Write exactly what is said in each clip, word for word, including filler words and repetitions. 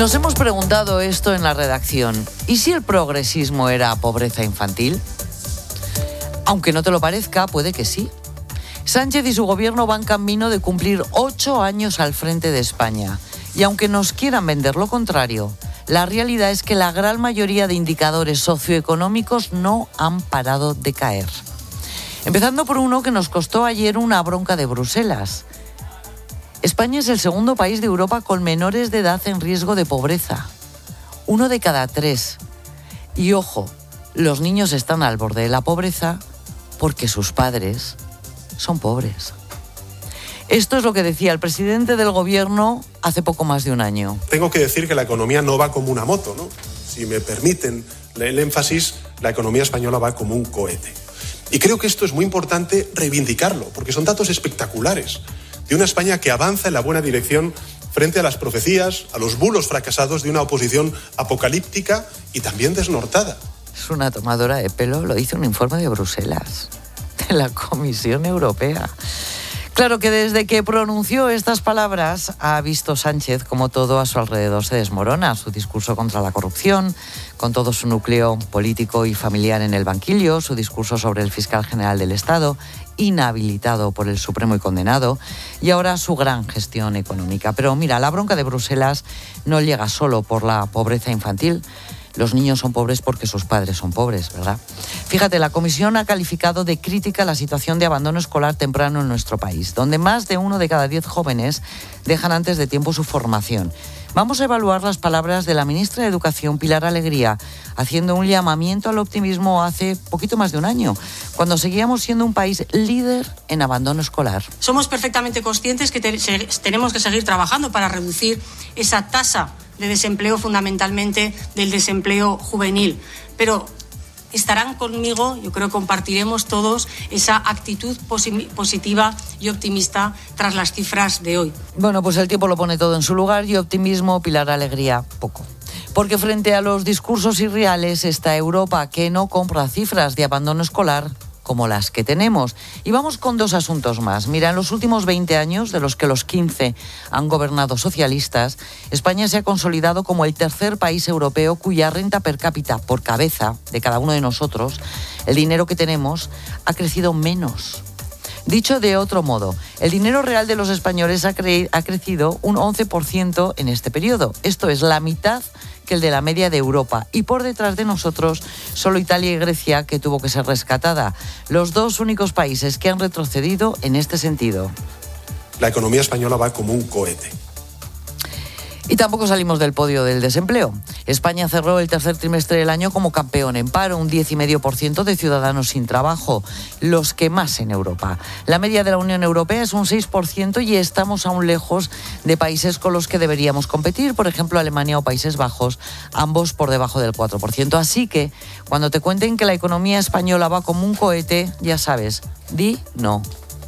Nos hemos preguntado esto en la redacción. ¿Y si el progresismo era pobreza infantil? Aunque no te lo parezca, puede que sí. Sánchez y su gobierno van camino de cumplir ocho años al frente de España. Y aunque nos quieran vender lo contrario, la realidad es que la gran mayoría de indicadores socioeconómicos no han parado de caer. Empezando por uno que nos costó ayer una bronca de Bruselas. España es el segundo país de Europa con menores de edad en riesgo de pobreza. Uno de cada tres. Y ojo, los niños están al borde de la pobreza porque sus padres son pobres. Esto es lo que decía el presidente del gobierno hace poco más de un año. Tengo que decir que la economía no va como una moto, ¿no? Si me permiten el énfasis, la economía española va como un cohete. Y creo que esto es muy importante reivindicarlo, porque son datos espectaculares de una España que avanza en la buena dirección frente a las profecías, a los bulos fracasados de una oposición apocalíptica y también desnortada. Es una tomadora de pelo, lo dice un informe de Bruselas, de la Comisión Europea. Claro que desde que pronunció estas palabras ha visto Sánchez como todo a su alrededor se desmorona. Su discurso contra la corrupción, con todo su núcleo político y familiar en el banquillo, su discurso sobre el fiscal general del Estado, inhabilitado por el Supremo y condenado, y ahora su gran gestión económica. Pero mira, la bronca de Bruselas no llega solo por la pobreza infantil. Los niños son pobres porque sus padres son pobres, ¿verdad? Fíjate, la Comisión ha calificado de crítica la situación de abandono escolar temprano en nuestro país, donde más de uno de cada diez jóvenes dejan antes de tiempo su formación. Vamos a evaluar las palabras de la ministra de Educación, Pilar Alegría, haciendo un llamamiento al optimismo hace poquito más de un año, cuando seguíamos siendo un país líder en abandono escolar. Somos perfectamente conscientes que te- tenemos que seguir trabajando para reducir esa tasa de desempleo, fundamentalmente del desempleo juvenil. Pero estarán conmigo, yo creo que compartiremos todos esa actitud posi- positiva y optimista tras las cifras de hoy. Bueno, pues el tiempo lo pone todo en su lugar y optimismo, Pilar Alegría, poco. Porque frente a los discursos irreales está Europa, que no compra cifras de abandono escolar como las que tenemos. Y vamos con dos asuntos más. Mira, en los últimos veinte años, de los que los quince han gobernado socialistas, España se ha consolidado como el tercer país europeo cuya renta per cápita por cabeza de cada uno de nosotros, el dinero que tenemos, ha crecido menos. Dicho de otro modo, el dinero real de los españoles ha, cre- ha crecido un once por ciento en este periodo. Esto es la mitad que el de la media de Europa. Y por detrás de nosotros, solo Italia y Grecia, que tuvo que ser rescatada. Los dos únicos países que han retrocedido en este sentido. La economía española va como un cohete. Y tampoco salimos del podio del desempleo. España cerró el tercer trimestre del año como campeón en paro, un diez coma cinco por ciento de ciudadanos sin trabajo, los que más en Europa. La media de la Unión Europea es un seis por ciento y estamos aún lejos de países con los que deberíamos competir, por ejemplo Alemania o Países Bajos, ambos por debajo del cuatro por ciento. Así que, cuando te cuenten que la economía española va como un cohete, ya sabes, di no.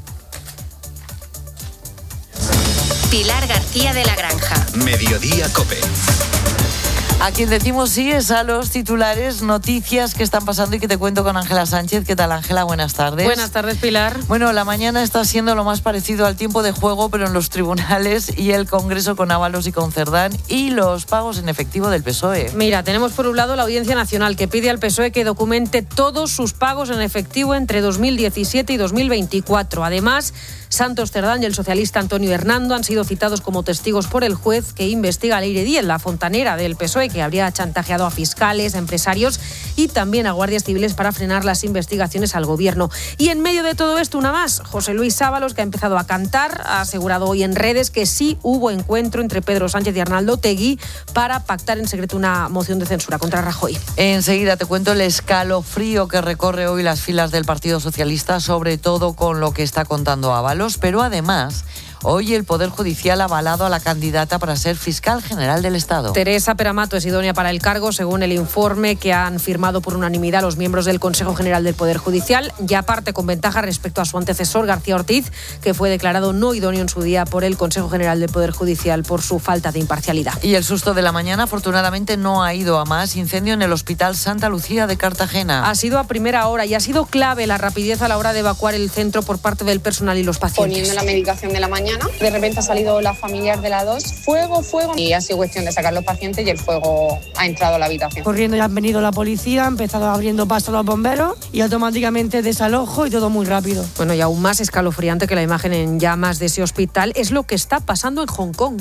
Pilar García de la Granja. Mediodía COPE. A quien decimos sí es a los titulares, noticias que están pasando y que te cuento con Ángela Sánchez. ¿Qué tal, Ángela? Buenas tardes. Buenas tardes, Pilar. Bueno, la mañana está siendo lo más parecido al tiempo de juego, pero en los tribunales y el Congreso con Ábalos y con Cerdán y los pagos en efectivo del P S O E. Mira, tenemos por un lado la Audiencia Nacional que pide al P S O E que documente todos sus pagos en efectivo entre dos mil diecisiete y dos mil veinticuatro. Además, Santos Cerdán y el socialista Antonio Hernando han sido citados como testigos por el juez que investiga a Leire Díez, la fontanera del P S O E, que habría chantajeado a fiscales, a empresarios y también a guardias civiles para frenar las investigaciones al gobierno. Y en medio de todo esto, una más. José Luis Ábalos, que ha empezado a cantar, ha asegurado hoy en redes que sí hubo encuentro entre Pedro Sánchez y Arnaldo Otegi para pactar en secreto una moción de censura contra Rajoy. Enseguida te cuento el escalofrío que recorre hoy las filas del Partido Socialista, sobre todo con lo que está contando Ábalos, pero además hoy el Poder Judicial ha avalado a la candidata para ser fiscal general del Estado. Teresa Peramato es idónea para el cargo, según el informe que han firmado por unanimidad los miembros del Consejo General del Poder Judicial. Ya parte con ventaja respecto a su antecesor, García Ortiz, que fue declarado no idóneo en su día por el Consejo General del Poder Judicial por su falta de imparcialidad. Y el susto de la mañana, afortunadamente, no ha ido a más. Incendio en el Hospital Santa Lucía de Cartagena. Ha sido a primera hora y ha sido clave la rapidez a la hora de evacuar el centro por parte del personal y los pacientes. Poniendo la medicación de la mañana mañana. De repente ha salido la familiar de la dos, fuego, fuego, y ha sido cuestión de sacar los pacientes y el fuego ha entrado a la habitación. Corriendo ya han venido la policía, han empezado abriendo paso a los bomberos y automáticamente desalojo y todo muy rápido. Bueno, y aún más escalofriante que la imagen en llamas de ese hospital es lo que está pasando en Hong Kong.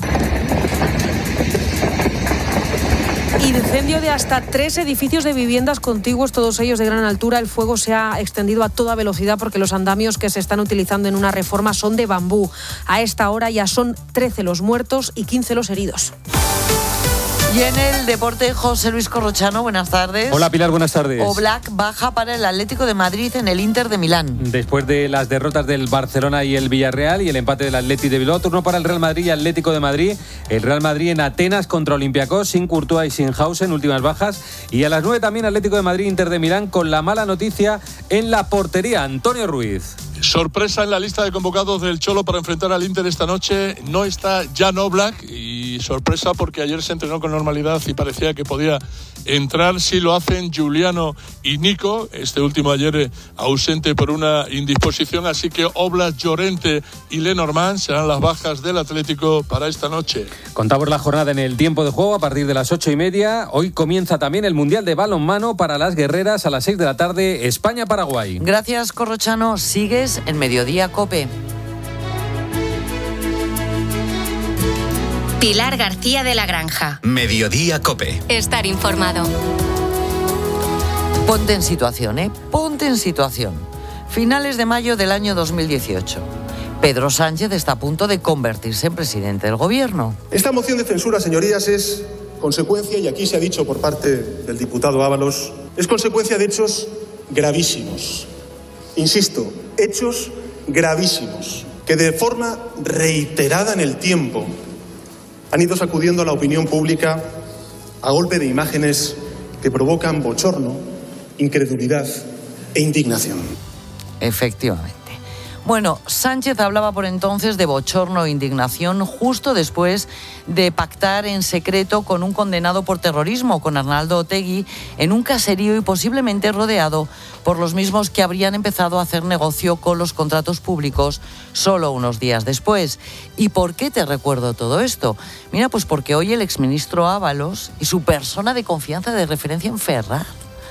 Incendio de hasta tres edificios de viviendas contiguos, todos ellos de gran altura. El fuego se ha extendido a toda velocidad porque los andamios que se están utilizando en una reforma son de bambú. A esta hora ya son trece los muertos y quince los heridos. Y en el deporte, José Luis Corrochano, buenas tardes. Hola Pilar, buenas tardes. Oblak baja para el Atlético de Madrid en el Inter de Milán. Después de las derrotas del Barcelona y el Villarreal y el empate del Atleti de Bilbao, turno para el Real Madrid y Atlético de Madrid. El Real Madrid en Atenas contra Olympiacos, sin Courtois y sin Hausen, últimas bajas. Y a las nueve también Atlético de Madrid, Inter de Milán, con la mala noticia en la portería. Antonio Ruiz. Sorpresa en la lista de convocados del Cholo para enfrentar al Inter esta noche. No está Jan Oblak y sorpresa porque ayer se entrenó con normalidad y parecía que podía entrar. Sí lo hacen Giuliano y Nico, este último ayer ausente por una indisposición. Así que Oblak, Llorente y Lenormand serán las bajas del Atlético para esta noche. Contamos la jornada en el tiempo de juego a partir de las ocho y media. Hoy comienza también el Mundial de Balonmano para las guerreras a las seis de la tarde, España-Paraguay. Gracias, Corrochano. Sigues en Mediodía COPE. Pilar García de la Granja. Mediodía COPE. Estar informado. Ponte en situación, ¿eh? Ponte en situación. Finales de mayo del año dos mil dieciocho. Pedro Sánchez está a punto de convertirse en presidente del gobierno. Esta moción de censura, señorías, es consecuencia, y aquí se ha dicho por parte del diputado Ábalos, es consecuencia de hechos gravísimos. Insisto, hechos gravísimos, que de forma reiterada en el tiempo han ido sacudiendo a la opinión pública a golpe de imágenes que provocan bochorno, incredulidad e indignación. Efectivamente. Bueno, Sánchez hablaba por entonces de bochorno e indignación justo después de pactar en secreto con un condenado por terrorismo, con Arnaldo Otegi, en un caserío y posiblemente rodeado por los mismos que habrían empezado a hacer negocio con los contratos públicos solo unos días después. ¿Y por qué te recuerdo todo esto? Mira, pues porque hoy el exministro Ábalos y su persona de confianza de referencia en Ferraz,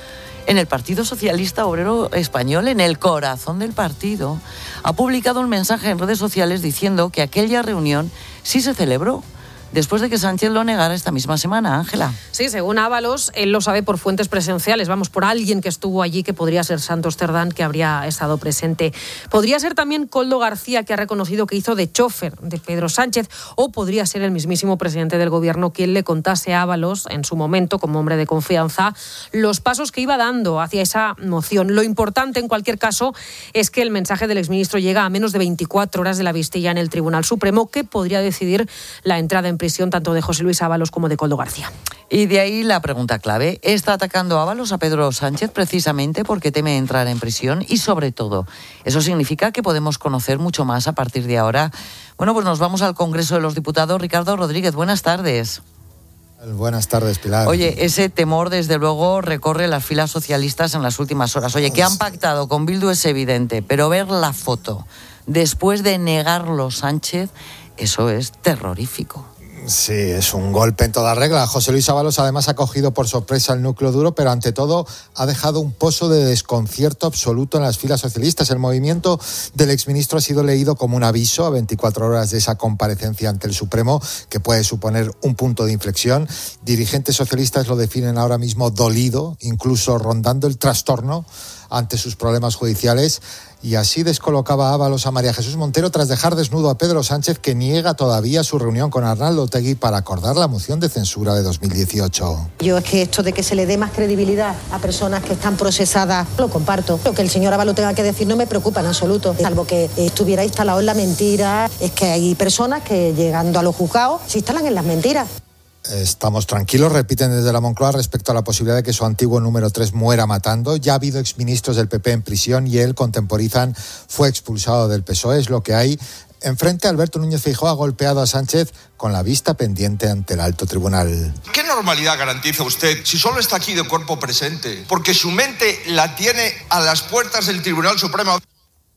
en el Partido Socialista Obrero Español, en el corazón del partido, ha publicado un mensaje en redes sociales diciendo que aquella reunión sí se celebró, después de que Sánchez lo negara esta misma semana, Ángela. Sí, según Ábalos, él lo sabe por fuentes presenciales, vamos, por alguien que estuvo allí, que podría ser Santos Cerdán, que habría estado presente. Podría ser también Koldo García, que ha reconocido que hizo de chofer de Pedro Sánchez, o podría ser el mismísimo presidente del gobierno quien le contase a Ábalos, en su momento, como hombre de confianza, los pasos que iba dando hacia esa moción. Lo importante, en cualquier caso, es que el mensaje del exministro llega a menos de veinticuatro horas de la vistilla en el Tribunal Supremo, que podría decidir la entrada en prisión tanto de José Luis Ábalos como de Koldo García. Y de ahí la pregunta clave. ¿Está atacando Ábalos a Pedro Sánchez precisamente porque teme entrar en prisión? Y sobre todo, ¿eso significa que podemos conocer mucho más a partir de ahora? Bueno, pues nos vamos al Congreso de los Diputados. Ricardo Rodríguez, buenas tardes. Buenas tardes, Pilar. Oye, ese temor, desde luego, recorre las filas socialistas en las últimas horas. Oye, que han pactado con Bildu es evidente, pero ver la foto después de negarlo Sánchez, eso es terrorífico. Sí, es un golpe en toda regla. José Luis Ábalos además ha cogido por sorpresa el núcleo duro, pero ante todo ha dejado un pozo de desconcierto absoluto en las filas socialistas. El movimiento del exministro ha sido leído como un aviso a veinticuatro horas de esa comparecencia ante el Supremo, que puede suponer un punto de inflexión. Dirigentes socialistas lo definen ahora mismo dolido, incluso rondando el trastorno ante sus problemas judiciales. Y así descolocaba Ábalos a María Jesús Montero tras dejar desnudo a Pedro Sánchez, que niega todavía su reunión con Arnaldo Otegi para acordar la moción de censura de dos mil dieciocho. Yo es que esto de que se le dé más credibilidad a personas que están procesadas, lo comparto. Lo que el señor Ábalos tenga que decir no me preocupa en absoluto, salvo que estuviera instalado en la mentira. Es que hay personas que, llegando a los juzgados, se instalan en las mentiras. Estamos tranquilos, repiten desde la Moncloa respecto a la posibilidad de que su antiguo número tres muera matando. Ya ha habido exministros del P P en prisión y él, contemporizan, fue expulsado del P S O E. Es lo que hay. Enfrente, Alberto Núñez Feijóo ha golpeado a Sánchez con la vista pendiente ante el alto tribunal. ¿Qué normalidad garantiza usted si solo está aquí de cuerpo presente? Porque su mente la tiene a las puertas del Tribunal Supremo.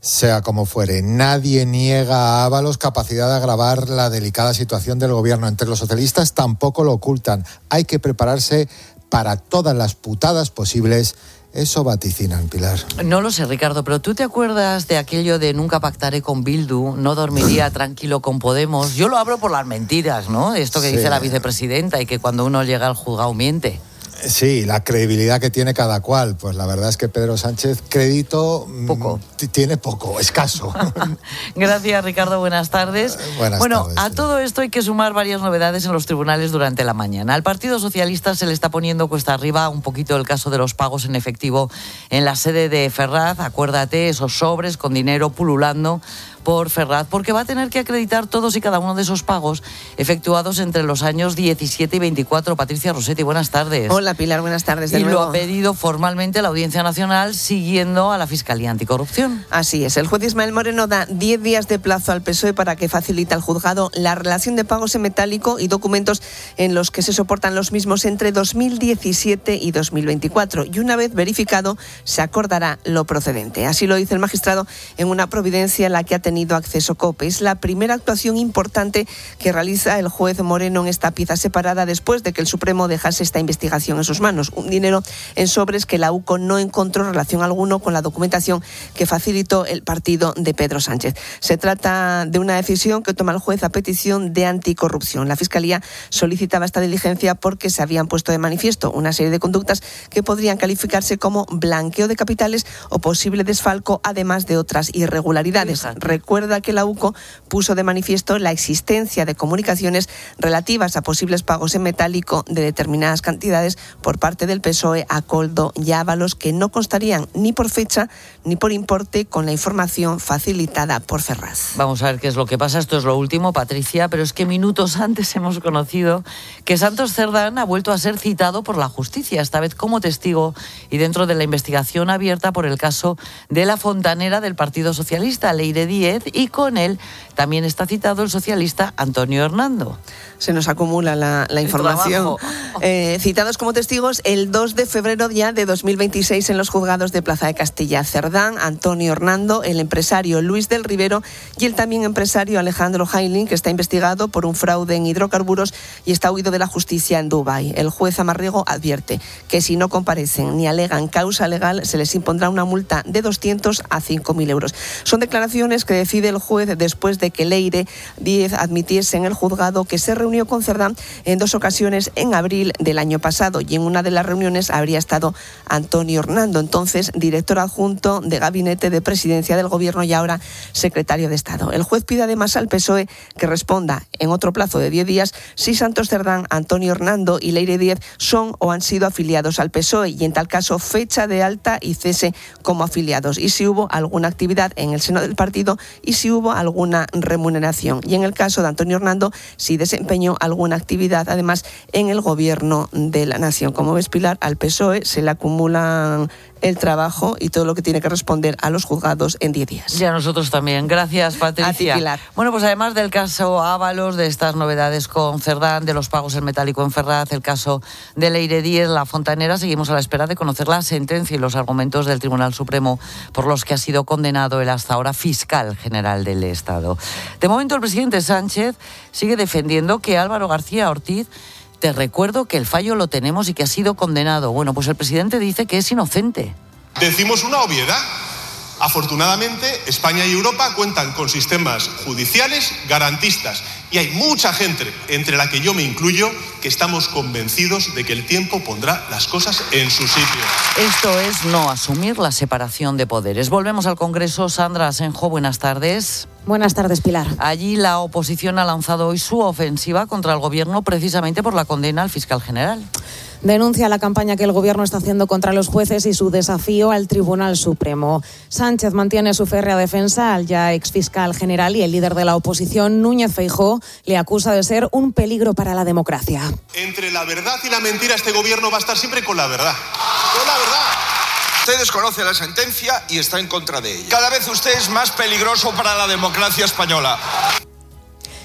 Sea como fuere, nadie niega a Ábalos capacidad de agravar la delicada situación del gobierno. Entre los socialistas tampoco lo ocultan. Hay que prepararse para todas las putadas posibles. Eso vaticinan, Pilar. No lo sé, Ricardo, pero ¿tú te acuerdas de aquello de nunca pactaré con Bildu, no dormiría tranquilo con Podemos? Yo lo abro por las mentiras, ¿no? Esto que sí dice la vicepresidenta y que cuando uno llega al juzgado miente. Sí, la credibilidad que tiene cada cual. Pues la verdad es que Pedro Sánchez, crédito... Poco. T- tiene poco, escaso. Gracias, Ricardo. Buenas tardes. Buenas bueno, tardes, a sí. todo esto hay que sumar varias novedades en los tribunales durante la mañana. Al Partido Socialista se le está poniendo cuesta arriba un poquito el caso de los pagos en efectivo en la sede de Ferraz. Acuérdate, esos sobres con dinero pululando por Ferraz, porque va a tener que acreditar todos y cada uno de esos pagos efectuados entre los años diecisiete y veinticuatro. Patricia Rossetti, buenas tardes. Hola, Pilar, buenas tardes de y nuevo. lo ha pedido formalmente la Audiencia Nacional siguiendo a la Fiscalía Anticorrupción. Así es, el juez Ismael Moreno da diez días de plazo al P S O E para que facilite al juzgado la relación de pagos en metálico y documentos en los que se soportan los mismos entre dos mil diecisiete y dos mil veinticuatro. Y una vez verificado, se acordará lo procedente. Así lo dice el magistrado en una providencia en la que ha tenido acceso COPE. Es la primera actuación importante que realiza el juez Moreno en esta pieza separada después de que el Supremo dejase esta investigación en sus manos. Un dinero en sobres que la U C O no encontró relación alguno con la documentación que facilitó el partido de Pedro Sánchez. Se trata de una decisión que toma el juez a petición de Anticorrupción. La Fiscalía solicitaba esta diligencia porque se habían puesto de manifiesto una serie de conductas que podrían calificarse como blanqueo de capitales o posible desfalco, además de otras irregularidades. Exacto. Recuerda que la U C O puso de manifiesto la existencia de comunicaciones relativas a posibles pagos en metálico de determinadas cantidades por parte del P S O E a Koldo y Ábalos, que no constarían ni por fecha ni por importe con la información facilitada por Ferraz. Vamos a ver qué es lo que pasa. Esto es lo último, Patricia, pero es que minutos antes hemos conocido que Santos Cerdán ha vuelto a ser citado por la justicia, esta vez como testigo y dentro de la investigación abierta por el caso de la fontanera del Partido Socialista, Leire Díez, y con él también está citado el socialista Antonio Hernando. Se nos acumula la, la información. Eh, citados como testigos el dos de febrero ya de dos mil veintiséis en los juzgados de Plaza de Castilla. Cerdán, Antonio Hernando, el empresario Luis del Rivero y el también empresario Alejandro Hailin, que está investigado por un fraude en hidrocarburos y está huido de la justicia en Dubái. El juez Amarriego advierte que si no comparecen ni alegan causa legal, se les impondrá una multa de doscientos a cinco mil euros. Son declaraciones que decide el juez después de que Leire Díez admitiese en el juzgado que se reunió con Cerdán en dos ocasiones en abril del año pasado, y en una de las reuniones habría estado Antonio Hernando, entonces director adjunto de Gabinete de Presidencia del Gobierno y ahora secretario de Estado. El juez pide además al P S O E que responda en otro plazo de diez días si Santos Cerdán, Antonio Hernando y Leire Díez son o han sido afiliados al P S O E, y en tal caso fecha de alta y cese como afiliados, y si hubo alguna actividad en el seno del partido y si hubo alguna remuneración. Y en el caso de Antonio Hernando, si desempeñó alguna actividad además en el Gobierno de la Nación. Como ves, Pilar, al P S O E se le acumulan el trabajo y todo lo que tiene que responder a los juzgados en diez días. Y a nosotros también. Gracias, Patricia. A ti, Pilar. Bueno, pues además del caso Ábalos, de estas novedades con Cerdán, de los pagos en metálico en Ferraz, el caso de Leire Díez, la fontanera, seguimos a la espera de conocer la sentencia y los argumentos del Tribunal Supremo por los que ha sido condenado el hasta ahora fiscal general del Estado. De momento, el presidente Sánchez sigue defendiendo que Álvaro García Ortiz, te recuerdo que el fallo lo tenemos y que ha sido condenado. Bueno, pues el presidente dice que es inocente. Decimos una obviedad. Afortunadamente, España y Europa cuentan con sistemas judiciales garantistas y hay mucha gente, entre la que yo me incluyo, que estamos convencidos de que el tiempo pondrá las cosas en su sitio. Esto es no asumir la separación de poderes. Volvemos al Congreso. Sandra Asenjo, buenas tardes. Buenas tardes, Pilar. Allí la oposición ha lanzado hoy su ofensiva contra el Gobierno precisamente por la condena al fiscal general. Denuncia la campaña que el Gobierno está haciendo contra los jueces y su desafío al Tribunal Supremo. Sánchez mantiene su férrea defensa al ya exfiscal general y el líder de la oposición, Núñez Feijóo, le acusa de ser un peligro para la democracia. Entre la verdad y la mentira, este Gobierno va a estar siempre con la verdad. Con la verdad. Usted desconoce la sentencia y está en contra de ella. Cada vez usted es más peligroso para la democracia española.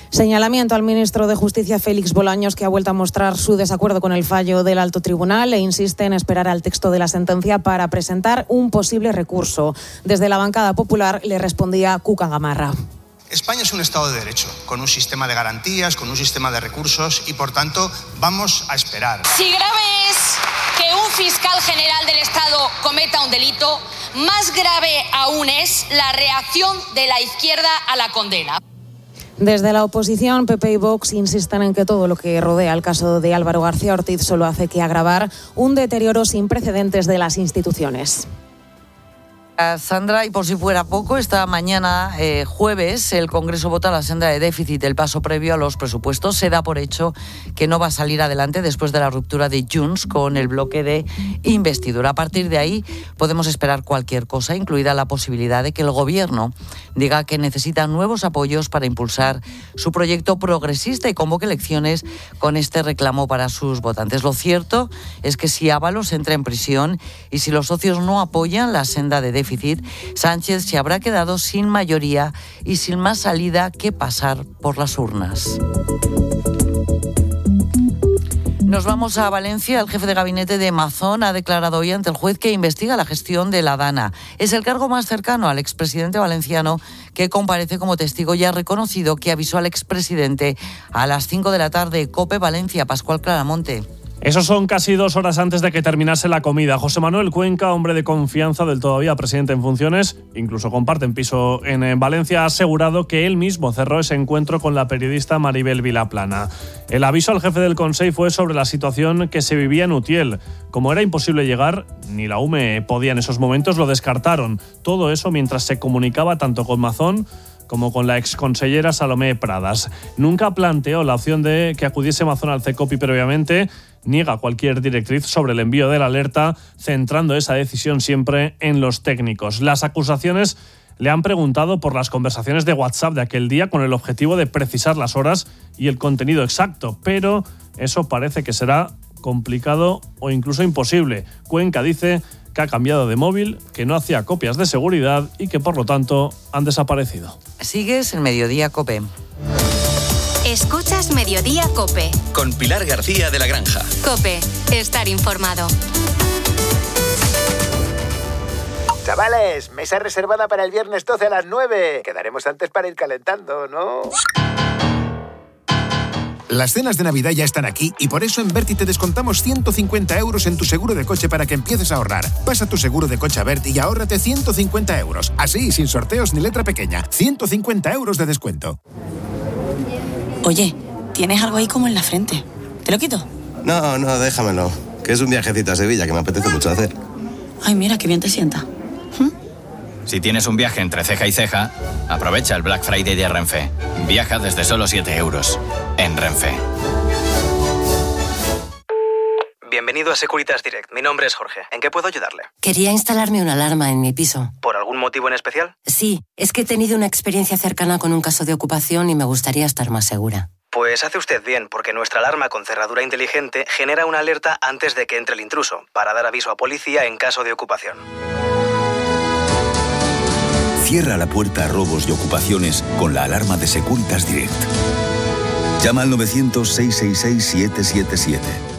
Señalamiento al ministro de Justicia Félix Bolaños, que ha vuelto a mostrar su desacuerdo con el fallo del Alto Tribunal e insiste en esperar al texto de la sentencia para presentar un posible recurso. Desde la bancada popular le respondía Cuca Gamarra. España es un Estado de Derecho, con un sistema de garantías, con un sistema de recursos y, por tanto, vamos a esperar. Si grave es que un fiscal general del Estado cometa un delito, más grave aún es la reacción de la izquierda a la condena. Desde la oposición, P P y Vox insisten en que todo lo que rodea el caso de Álvaro García Ortiz solo hace que agravar un deterioro sin precedentes de las instituciones. Sandra, y por si fuera poco, esta mañana, eh, jueves, el Congreso vota la senda de déficit, el paso previo a los presupuestos. Se da por hecho que no va a salir adelante después de la ruptura de Junts con el bloque de investidura. A partir de ahí podemos esperar cualquier cosa, incluida la posibilidad de que el Gobierno diga que necesita nuevos apoyos para impulsar su proyecto progresista y convoque elecciones con este reclamo para sus votantes. Lo cierto es que si Ábalos entra en prisión y si los socios no apoyan la senda de déficit, Sánchez se habrá quedado sin mayoría y sin más salida que pasar por las urnas. Nos vamos a Valencia. El jefe de gabinete de Mazón ha declarado hoy ante el juez que investiga la gestión de la Dana. Es el cargo más cercano al expresidente valenciano, que comparece como testigo y ha reconocido que avisó al expresidente a las cinco de la tarde. COPE Valencia, Pascual Claramonte. Esos son casi dos horas antes de que terminase la comida. José Manuel Cuenca, hombre de confianza del todavía presidente en funciones, incluso comparten piso en Valencia, ha asegurado que él mismo cerró ese encuentro con la periodista Maribel Vilaplana. El aviso al jefe del Consell fue sobre la situación que se vivía en Utiel. Como era imposible llegar, ni la U M E podía en esos momentos, lo descartaron. Todo eso mientras se comunicaba tanto con Mazón como con la exconsellera Salomé Pradas. Nunca planteó la opción de que acudiese Mazón al CECOPI previamente. Niega cualquier directriz sobre el envío de la alerta, centrando esa decisión siempre en los técnicos. Las acusaciones le han preguntado por las conversaciones de WhatsApp de aquel día con el objetivo de precisar las horas y el contenido exacto, pero eso parece que será complicado o incluso imposible. Cuenca dice que ha cambiado de móvil, que no hacía copias de seguridad y que por lo tanto han desaparecido. Sigues en Mediodía COPE. Escuchas Mediodía COPE. Con Pilar García de la Granja. COPE, estar informado. Chavales, mesa reservada para el viernes doce a las nueve. Quedaremos antes para ir calentando, ¿no? Las cenas de Navidad ya están aquí y por eso en Berti te descontamos ciento cincuenta euros en tu seguro de coche para que empieces a ahorrar. Pasa tu seguro de coche a Berti y ahórrate ciento cincuenta euros. Así, sin sorteos ni letra pequeña. ciento cincuenta euros de descuento. Oye, tienes algo ahí como en la frente. ¿Te lo quito? No, no, déjamelo. Que es un viajecito a Sevilla que me apetece mucho hacer. Ay, mira, qué bien te sienta. ¿Mm? Si tienes un viaje entre ceja y ceja, aprovecha el Black Friday de Renfe. Viaja desde solo siete euros en Renfe. Bienvenido a Securitas Direct. Mi nombre es Jorge. ¿En qué puedo ayudarle? Quería instalarme una alarma en mi piso. ¿Por algún motivo en especial? Sí, es que he tenido una experiencia cercana con un caso de ocupación y me gustaría estar más segura. Pues hace usted bien, porque nuestra alarma con cerradura inteligente genera una alerta antes de que entre el intruso, para dar aviso a policía en caso de ocupación. Cierra la puerta a robos y ocupaciones con la alarma de Securitas Direct. Llama al novecientos, seiscientos sesenta y seis, setecientos setenta y siete.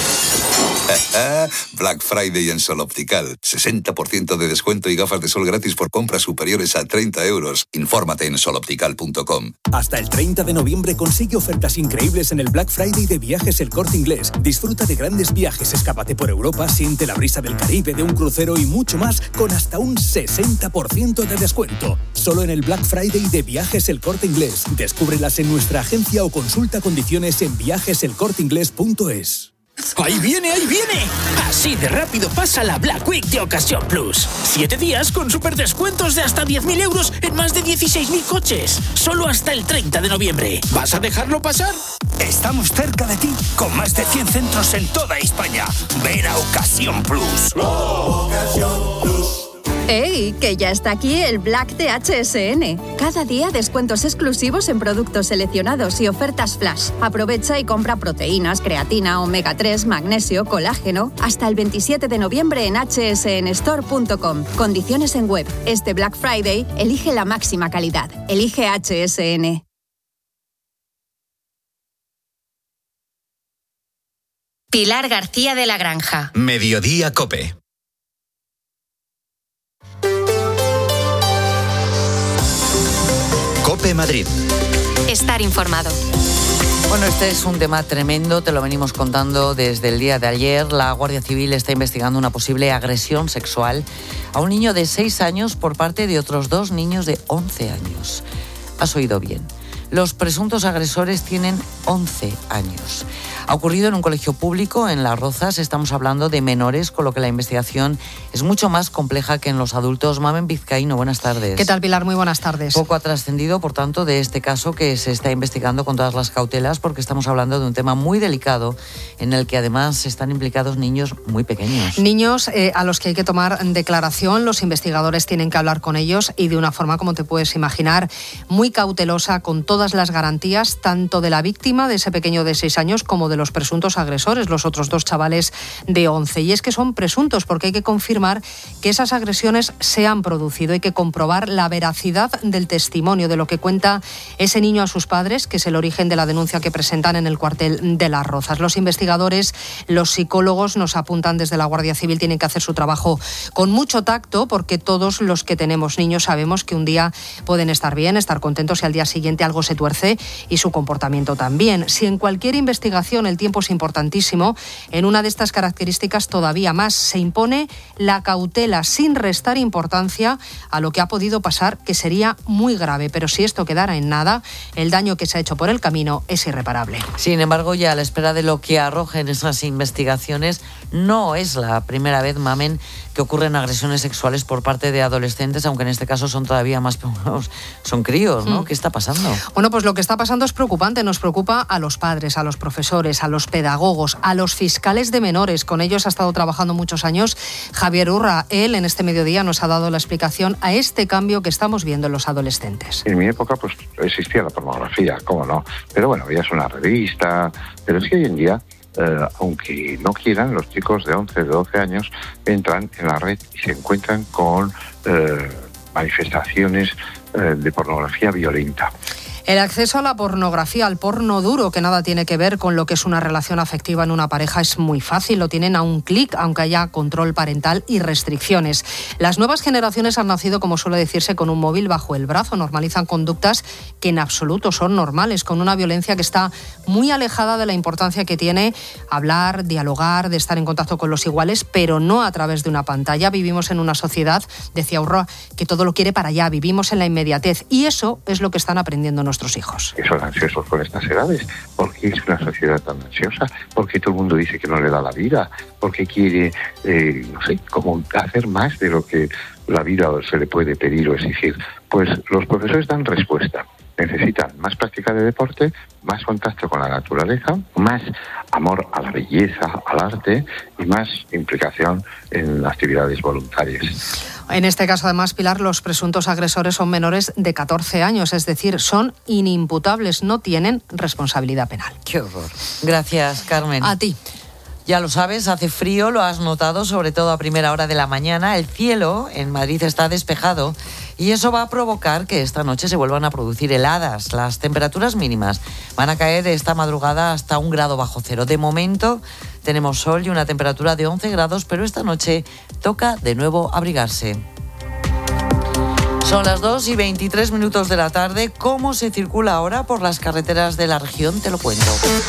Black Friday en Sol Optical. sesenta por ciento de descuento y gafas de sol gratis por compras superiores a treinta euros. Infórmate en sol optical punto com. Hasta el treinta de noviembre consigue ofertas increíbles en el Black Friday de Viajes El Corte Inglés. Disfruta de grandes viajes, escápate por Europa, siente la brisa del Caribe, de un crucero y mucho más con hasta un sesenta por ciento de descuento. Solo en el Black Friday de Viajes El Corte Inglés. Descúbrelas en nuestra agencia o consulta condiciones en viajes el corte inglés punto es. ¡Ahí viene, ahí viene! Así de rápido pasa la Black Week de Ocasión Plus. Siete días con superdescuentos de hasta diez mil euros en más de dieciséis mil coches. Solo hasta el treinta de noviembre. ¿Vas a dejarlo pasar? Estamos cerca de ti con más de cien centros en toda España. Ven a Ocasión Plus. Oh, Ocasión Plus. ¡Ey! Que ya está aquí el Black de H S N. Cada día descuentos exclusivos en productos seleccionados y ofertas flash. Aprovecha y compra proteínas, creatina, omega tres, magnesio, colágeno. Hasta el veintisiete de noviembre en h s n store punto com. Condiciones en web. Este Black Friday, elige la máxima calidad. Elige H S N. Pilar García de la Granja. Mediodía COPE. COPE Madrid. Estar informado. Bueno, este es un tema tremendo, te lo venimos contando desde el día de ayer. La Guardia Civil está investigando una posible agresión sexual a un niño de seis años por parte de otros dos niños de once años. Has oído bien. Los presuntos agresores tienen once años. Ha ocurrido en un colegio público en Las Rozas. Estamos hablando de menores, con lo que la investigación es mucho más compleja que en los adultos. Mamen Vizcaíno, buenas tardes. ¿Qué tal, Pilar? Muy buenas tardes. Poco ha trascendido, por tanto, de este caso que se está investigando con todas las cautelas, porque estamos hablando de un tema muy delicado en el que además están implicados niños muy pequeños. Niños eh, a los que hay que tomar declaración. Los investigadores tienen que hablar con ellos y de una forma, como te puedes imaginar, muy cautelosa, con todas las garantías, tanto de la víctima, de ese pequeño de seis años, como de los presuntos agresores, los otros dos chavales de once. Y es que son presuntos porque hay que confirmar que esas agresiones se han producido. Hay que comprobar la veracidad del testimonio, de lo que cuenta ese niño a sus padres, que es el origen de la denuncia que presentan en el cuartel de Las Rozas. Los investigadores, los psicólogos, nos apuntan desde la Guardia Civil, tienen que hacer su trabajo con mucho tacto, porque todos los que tenemos niños sabemos que un día pueden estar bien, estar contentos, y al día siguiente algo se tuerce y su comportamiento también. Si en cualquier investigación el tiempo es importantísimo, en una de estas características todavía más. Se impone la cautela sin restar importancia a lo que ha podido pasar, que sería muy grave. Pero si esto quedara en nada, el daño que se ha hecho por el camino es irreparable. Sin embargo, ya a la espera de lo que arrojen esas investigaciones, no es la primera vez, Mamen, que ocurren agresiones sexuales por parte de adolescentes, aunque en este caso son todavía más, son críos, ¿no? Mm. ¿Qué está pasando? Bueno, pues lo que está pasando es preocupante. Nos preocupa a los padres, a los profesores, a los pedagogos, a los fiscales de menores. Con ellos ha estado trabajando muchos años Javier Urra. Él, en este mediodía, nos ha dado la explicación a este cambio que estamos viendo en los adolescentes. En mi época, pues existía la pornografía, ¿cómo no? Pero bueno, veías una revista. Pero es que hoy en día, eh, aunque no quieran, los chicos de once, de doce años entran en la red y se encuentran con eh, manifestaciones eh, de pornografía violenta. El acceso a la pornografía, al porno duro, que nada tiene que ver con lo que es una relación afectiva en una pareja, es muy fácil. Lo tienen a un clic, aunque haya control parental y restricciones. Las nuevas generaciones han nacido, como suele decirse, con un móvil bajo el brazo. Normalizan conductas que en absoluto son normales, con una violencia que está muy alejada de la importancia que tiene hablar, dialogar, de estar en contacto con los iguales, pero no a través de una pantalla. Vivimos en una sociedad, decía Urra, que todo lo quiere para allá. Vivimos en la inmediatez y eso es lo que están aprendiendo nuestros hijos. Que son ansiosos con estas edades. ¿Por qué es una sociedad tan ansiosa? ¿Por qué todo el mundo dice que no le da la vida? ¿Por qué quiere, eh, no sé, como hacer más de lo que la vida se le puede pedir o exigir? Pues los profesores dan respuesta. Necesitan más práctica de deporte, más contacto con la naturaleza, más amor a la belleza, al arte y más implicación en actividades voluntarias. En este caso, además, Pilar, los presuntos agresores son menores de catorce años, es decir, son inimputables, no tienen responsabilidad penal. Qué horror. Gracias, Carmen. A ti. Ya lo sabes, hace frío, lo has notado, sobre todo a primera hora de la mañana. El cielo en Madrid está despejado y eso va a provocar que esta noche se vuelvan a producir heladas. Las temperaturas mínimas van a caer esta madrugada hasta un grado bajo cero. De momento tenemos sol y una temperatura de once grados, pero esta noche toca de nuevo abrigarse. Son las dos y veintitrés minutos de la tarde. ¿Cómo se circula ahora por las carreteras de la región? Te lo cuento.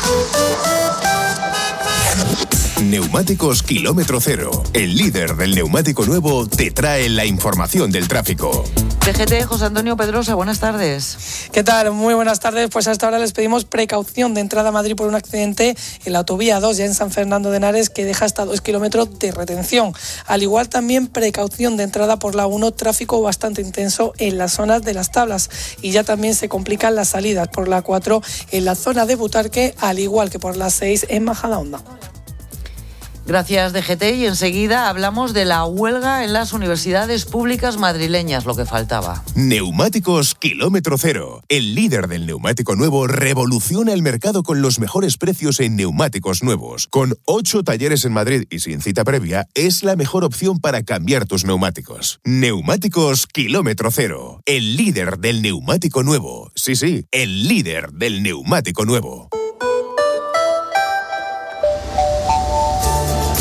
Neumáticos Kilómetro Cero, el líder del neumático nuevo, te trae la información del tráfico. D G T, José Antonio Pedrosa, buenas tardes. ¿Qué tal? Muy buenas tardes. Pues hasta ahora les pedimos precaución de entrada a Madrid por un accidente en la autovía dos, ya en San Fernando de Henares, que deja hasta dos kilómetros de retención. Al igual también precaución de entrada por la uno, tráfico bastante intenso en las zonas de las Tablas. Y ya también se complican las salidas por la cuatro en la zona de Butarque, al igual que por la seis en Majadahonda. Gracias, D G T. Y enseguida hablamos de la huelga en las universidades públicas madrileñas, lo que faltaba. Neumáticos Kilómetro Cero. El líder del neumático nuevo revoluciona el mercado con los mejores precios en neumáticos nuevos. Con ocho talleres en Madrid y sin cita previa, es la mejor opción para cambiar tus neumáticos. Neumáticos Kilómetro Cero. El líder del neumático nuevo. Sí, sí, el líder del neumático nuevo.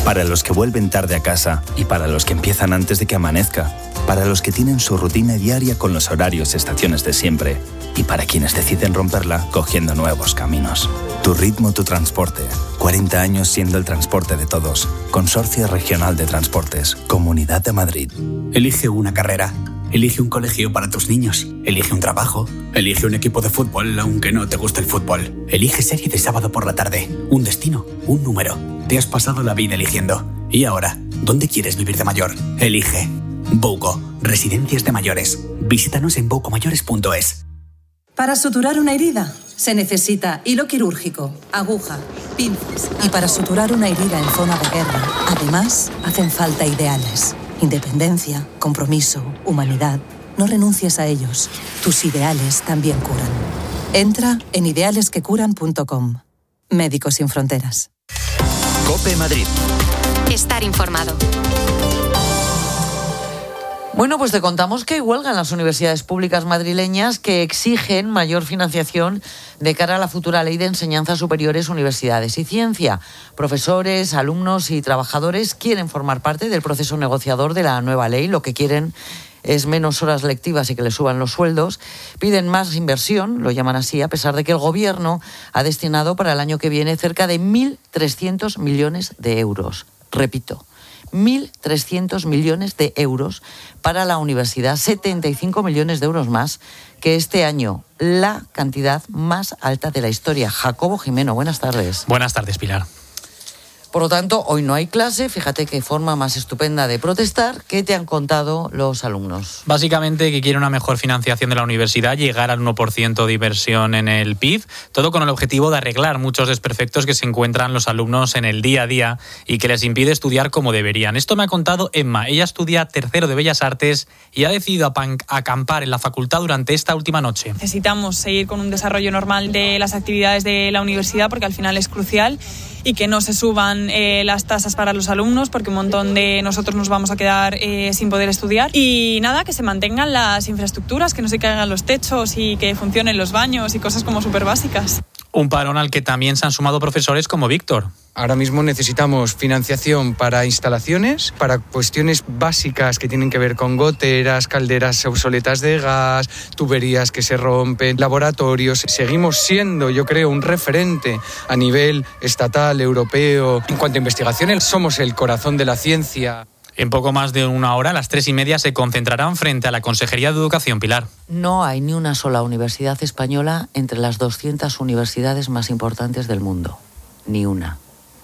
Para los que vuelven tarde a casa y para los que empiezan antes de que amanezca. Para los que tienen su rutina diaria con los horarios y estaciones de siempre. Y para quienes deciden romperla cogiendo nuevos caminos. Tu ritmo, tu transporte. cuarenta años siendo el transporte de todos. Consorcio Regional de Transportes. Comunidad de Madrid. Elige una carrera. Elige un colegio para tus niños. Elige un trabajo. Elige un equipo de fútbol, aunque no te guste el fútbol. Elige serie de sábado por la tarde. Un destino. Un número. Te has pasado la vida eligiendo. ¿Y ahora? ¿Dónde quieres vivir de mayor? Elige. Bouco. Residencias de mayores. Visítanos en bouco mayores punto es. Para suturar una herida se necesita hilo quirúrgico, aguja, pinzas. Y para suturar una herida en zona de guerra, además, hacen falta ideales. Independencia, compromiso, humanidad. No renuncies a ellos. Tus ideales también curan. Entra en ideales que curan punto com. Médicos Sin Fronteras. COPE Madrid. Estar informado. Bueno, pues te contamos que huelgan las universidades públicas madrileñas que exigen mayor financiación de cara a la futura ley de enseñanza superiores, universidades y ciencia. Profesores, alumnos y trabajadores quieren formar parte del proceso negociador de la nueva ley. Lo que quieren es menos horas lectivas y que les suban los sueldos. Piden más inversión, lo llaman así, a pesar de que el Gobierno ha destinado para el año que viene cerca de mil trescientos millones de euros. Repito, mil trescientos millones de euros para la universidad, setenta y cinco millones de euros más que este año, la cantidad más alta de la historia. Jacobo Jimeno, buenas tardes. Buenas tardes, Pilar. Por lo tanto, hoy no hay clase. Fíjate qué forma más estupenda de protestar. ¿Qué te han contado los alumnos? Básicamente que quiere una mejor financiación de la universidad, llegar al uno por ciento de inversión en el P I B, todo con el objetivo de arreglar muchos desperfectos que se encuentran los alumnos en el día a día y que les impide estudiar como deberían. Esto me ha contado Emma. Ella estudia tercero de Bellas Artes y ha decidido acampar en la facultad durante esta última noche. Necesitamos seguir con un desarrollo normal de las actividades de la universidad porque al final es crucial, y que no se suban eh, las tasas para los alumnos porque un montón de nosotros nos vamos a quedar eh, sin poder estudiar. Y nada, que se mantengan las infraestructuras, que no se caigan los techos y que funcionen los baños y cosas como súper básicas. Un parón al que también se han sumado profesores como Víctor. Ahora mismo necesitamos financiación para instalaciones, para cuestiones básicas que tienen que ver con goteras, calderas obsoletas de gas, tuberías que se rompen, laboratorios. Seguimos siendo, yo creo, un referente a nivel estatal, europeo. En cuanto a investigaciones, somos el corazón de la ciencia. En poco más de una hora, a las tres y media, se concentrarán frente a la Consejería de Educación, Pilar. No hay ni una sola universidad española entre las doscientas universidades más importantes del mundo. Ni una.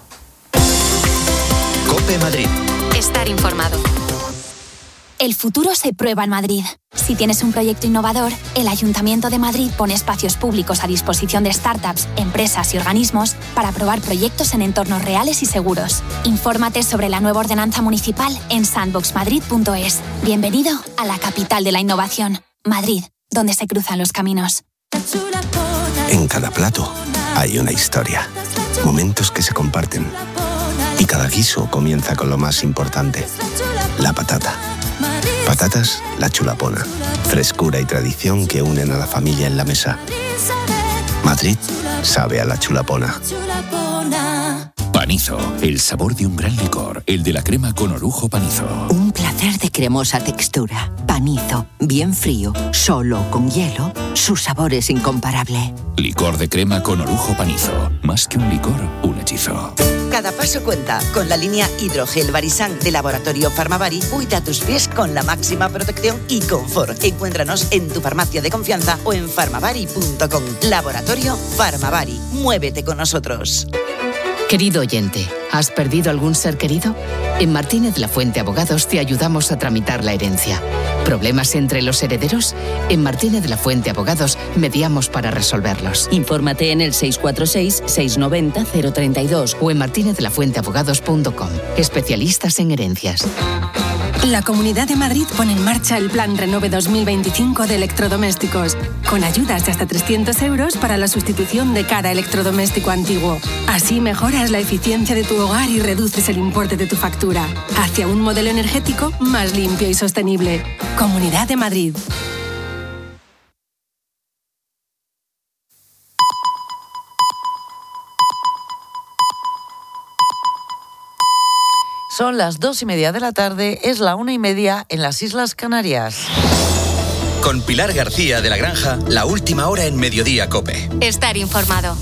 COPE Madrid. Estar informado. El futuro se prueba en Madrid. Si tienes un proyecto innovador, el Ayuntamiento de Madrid pone espacios públicos a disposición de startups, empresas y organismos para probar proyectos en entornos reales y seguros. Infórmate sobre la nueva ordenanza municipal en sandbox madrid punto es. Bienvenido a la capital de la innovación. Madrid, donde se cruzan los caminos. En cada plato hay una historia. Momentos que se comparten. Y cada guiso comienza con lo más importante, la patata. Patatas La Chulapona. Frescura y tradición que unen a la familia en la mesa. Madrid sabe a La Chulapona. Panizo, el sabor de un gran licor, el de la crema con orujo Panizo. Un placer de cremosa textura. Panizo, bien frío, solo con hielo, su sabor es incomparable. Licor de crema con orujo Panizo. Más que un licor, un hechizo. Cada paso cuenta. Con la línea Hidrogel Barisan de Laboratorio Farmavari, cuida tus pies con la máxima protección y confort. Encuéntranos en tu farmacia de confianza o en farmavari punto com. Laboratorio Farmavari. Muévete con nosotros. Querido oyente, ¿has perdido algún ser querido? En Martínez La Fuente Abogados te ayudamos a tramitar la herencia. ¿Problemas entre los herederos? En Martínez La Fuente Abogados mediamos para resolverlos. Infórmate en el seis cuatro seis, seis nueve cero, cero tres dos o en martinez la fuente abogados punto com. Especialistas en herencias. La Comunidad de Madrid pone en marcha el Plan Renove dos mil veinticinco de electrodomésticos, con ayudas de hasta trescientos euros para la sustitución de cada electrodoméstico antiguo. Así mejoras la eficiencia de tu hogar y reduces el importe de tu factura, hacia un modelo energético más limpio y sostenible. Comunidad de Madrid. Son las dos y media de la tarde, es la una y media en las Islas Canarias. Con Pilar García de la Granja, la última hora en Mediodía COPE. Estar informado.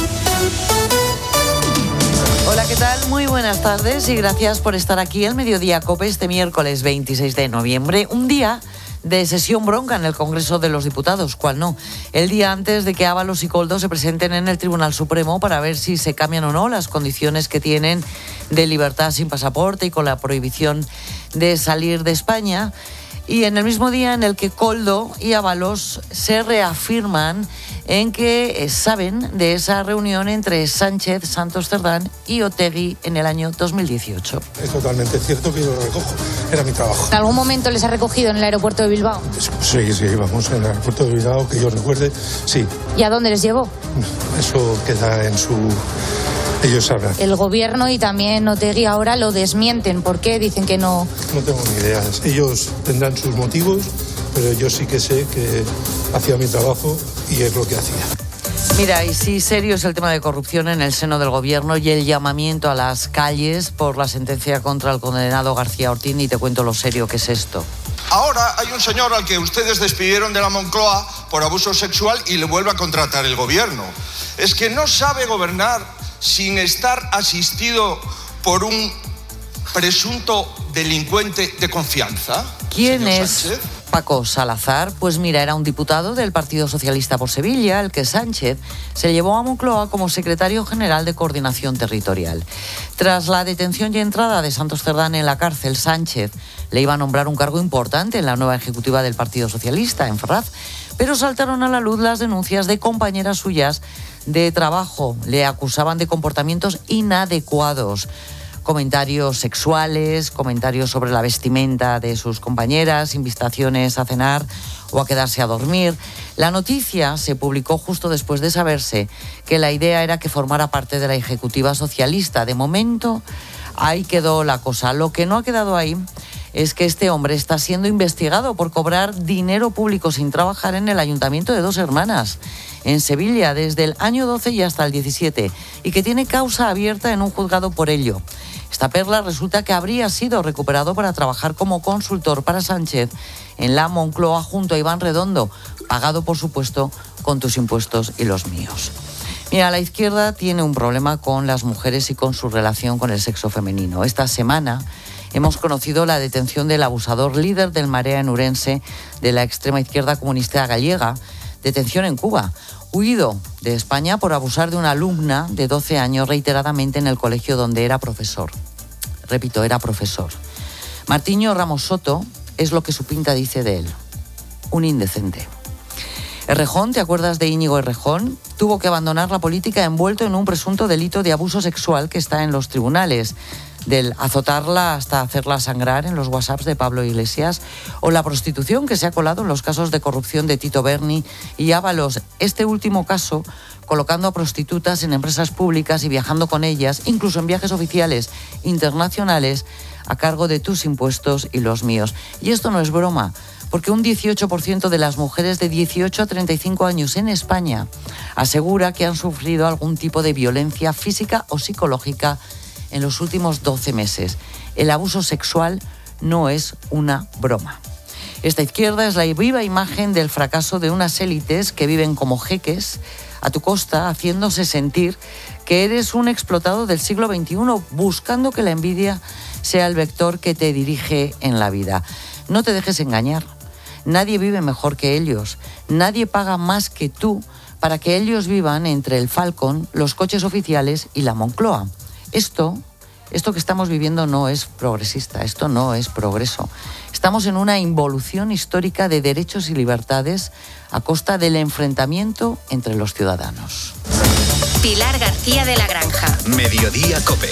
Hola, ¿qué tal? Muy buenas tardes y gracias por estar aquí el Mediodía COPE este miércoles veintiséis de noviembre, un día de sesión bronca en el Congreso de los Diputados, ¿cuál no? El día antes de que Ábalos y Koldo se presenten en el Tribunal Supremo para ver si se cambian o no las condiciones que tienen de libertad sin pasaporte y con la prohibición de salir de España. Y en el mismo día en el que Koldo y Ábalos se reafirman en que saben de esa reunión entre Sánchez, Santos Cerdán y Otegi en el año dos mil dieciocho. Es totalmente cierto que yo lo recojo, era mi trabajo. ¿En algún momento les ha recogido en el aeropuerto de Bilbao? Sí, sí, vamos, en el aeropuerto de Bilbao, que yo recuerde, sí. ¿Y a dónde les llevó? Eso queda en su... Ellos sabrán. El gobierno y también Otegi ahora lo desmienten. ¿Por qué? Dicen que no... No tengo ni idea. Ellos tendrán sus motivos, pero yo sí que sé que hacía mi trabajo y es lo que hacía. Mira, y sí, serio es el tema de corrupción en el seno del gobierno y el llamamiento a las calles por la sentencia contra el condenado García Ortín, y te cuento lo serio que es esto. Ahora hay un señor al que ustedes despidieron de la Moncloa por abuso sexual y le vuelve a contratar el gobierno. Es que no sabe gobernar sin estar asistido por un presunto delincuente de confianza. ¿Quién es Paco Salazar? Pues mira, era un diputado del Partido Socialista por Sevilla, el que Sánchez se llevó a Moncloa como secretario general de Coordinación Territorial. Tras la detención y entrada de Santos Cerdán en la cárcel, Sánchez le iba a nombrar un cargo importante en la nueva ejecutiva del Partido Socialista, en Ferraz, pero saltaron a la luz las denuncias de compañeras suyas de trabajo. Le acusaban de comportamientos inadecuados. Comentarios sexuales, comentarios sobre la vestimenta de sus compañeras, invitaciones a cenar o a quedarse a dormir. La noticia se publicó justo después de saberse que la idea era que formara parte de la ejecutiva socialista. De momento, ahí quedó la cosa. Lo que no ha quedado ahí es que este hombre está siendo investigado por cobrar dinero público sin trabajar en el Ayuntamiento de Dos Hermanas, en Sevilla, desde el año doce y hasta el diecisiete, y que tiene causa abierta en un juzgado por ello. Esta perla resulta que habría sido recuperado para trabajar como consultor para Sánchez en la Moncloa junto a Iván Redondo, pagado por supuesto con tus impuestos y los míos. Mira, la izquierda tiene un problema con las mujeres y con su relación con el sexo femenino. Esta semana hemos conocido la detención del abusador líder del Marea en Urense de la extrema izquierda comunista gallega, detención en Cuba, huido de España por abusar de una alumna de doce años reiteradamente en el colegio donde era profesor. Repito, era profesor. Martiño Ramos Soto es lo que su pinta dice de él, un indecente. Errejón, ¿te acuerdas de Íñigo Errejón? Tuvo que abandonar la política envuelto en un presunto delito de abuso sexual que está en los tribunales, del azotarla hasta hacerla sangrar en los WhatsApps de Pablo Iglesias, o la prostitución que se ha colado en los casos de corrupción de Tito Berni y Ábalos. Este último caso, colocando a prostitutas en empresas públicas y viajando con ellas, incluso en viajes oficiales internacionales, a cargo de tus impuestos y los míos. Y esto no es broma, porque un dieciocho por ciento de las mujeres de dieciocho a treinta y cinco años en España asegura que han sufrido algún tipo de violencia física o psicológica en los últimos doce meses. El abuso sexual no es una broma. Esta izquierda es la viva imagen del fracaso de unas élites que viven como jeques a tu costa, haciéndose sentir que eres un explotado del siglo veintiuno, buscando que la envidia sea el vector que te dirige en la vida. No te dejes engañar. Nadie vive mejor que ellos. Nadie paga más que tú para que ellos vivan entre el Falcon, los coches oficiales y la Moncloa. Esto, esto que estamos viviendo no es progresista, esto no es progreso. Estamos en una involución histórica de derechos y libertades a costa del enfrentamiento entre los ciudadanos. Pilar García de la Granja. Mediodía COPE.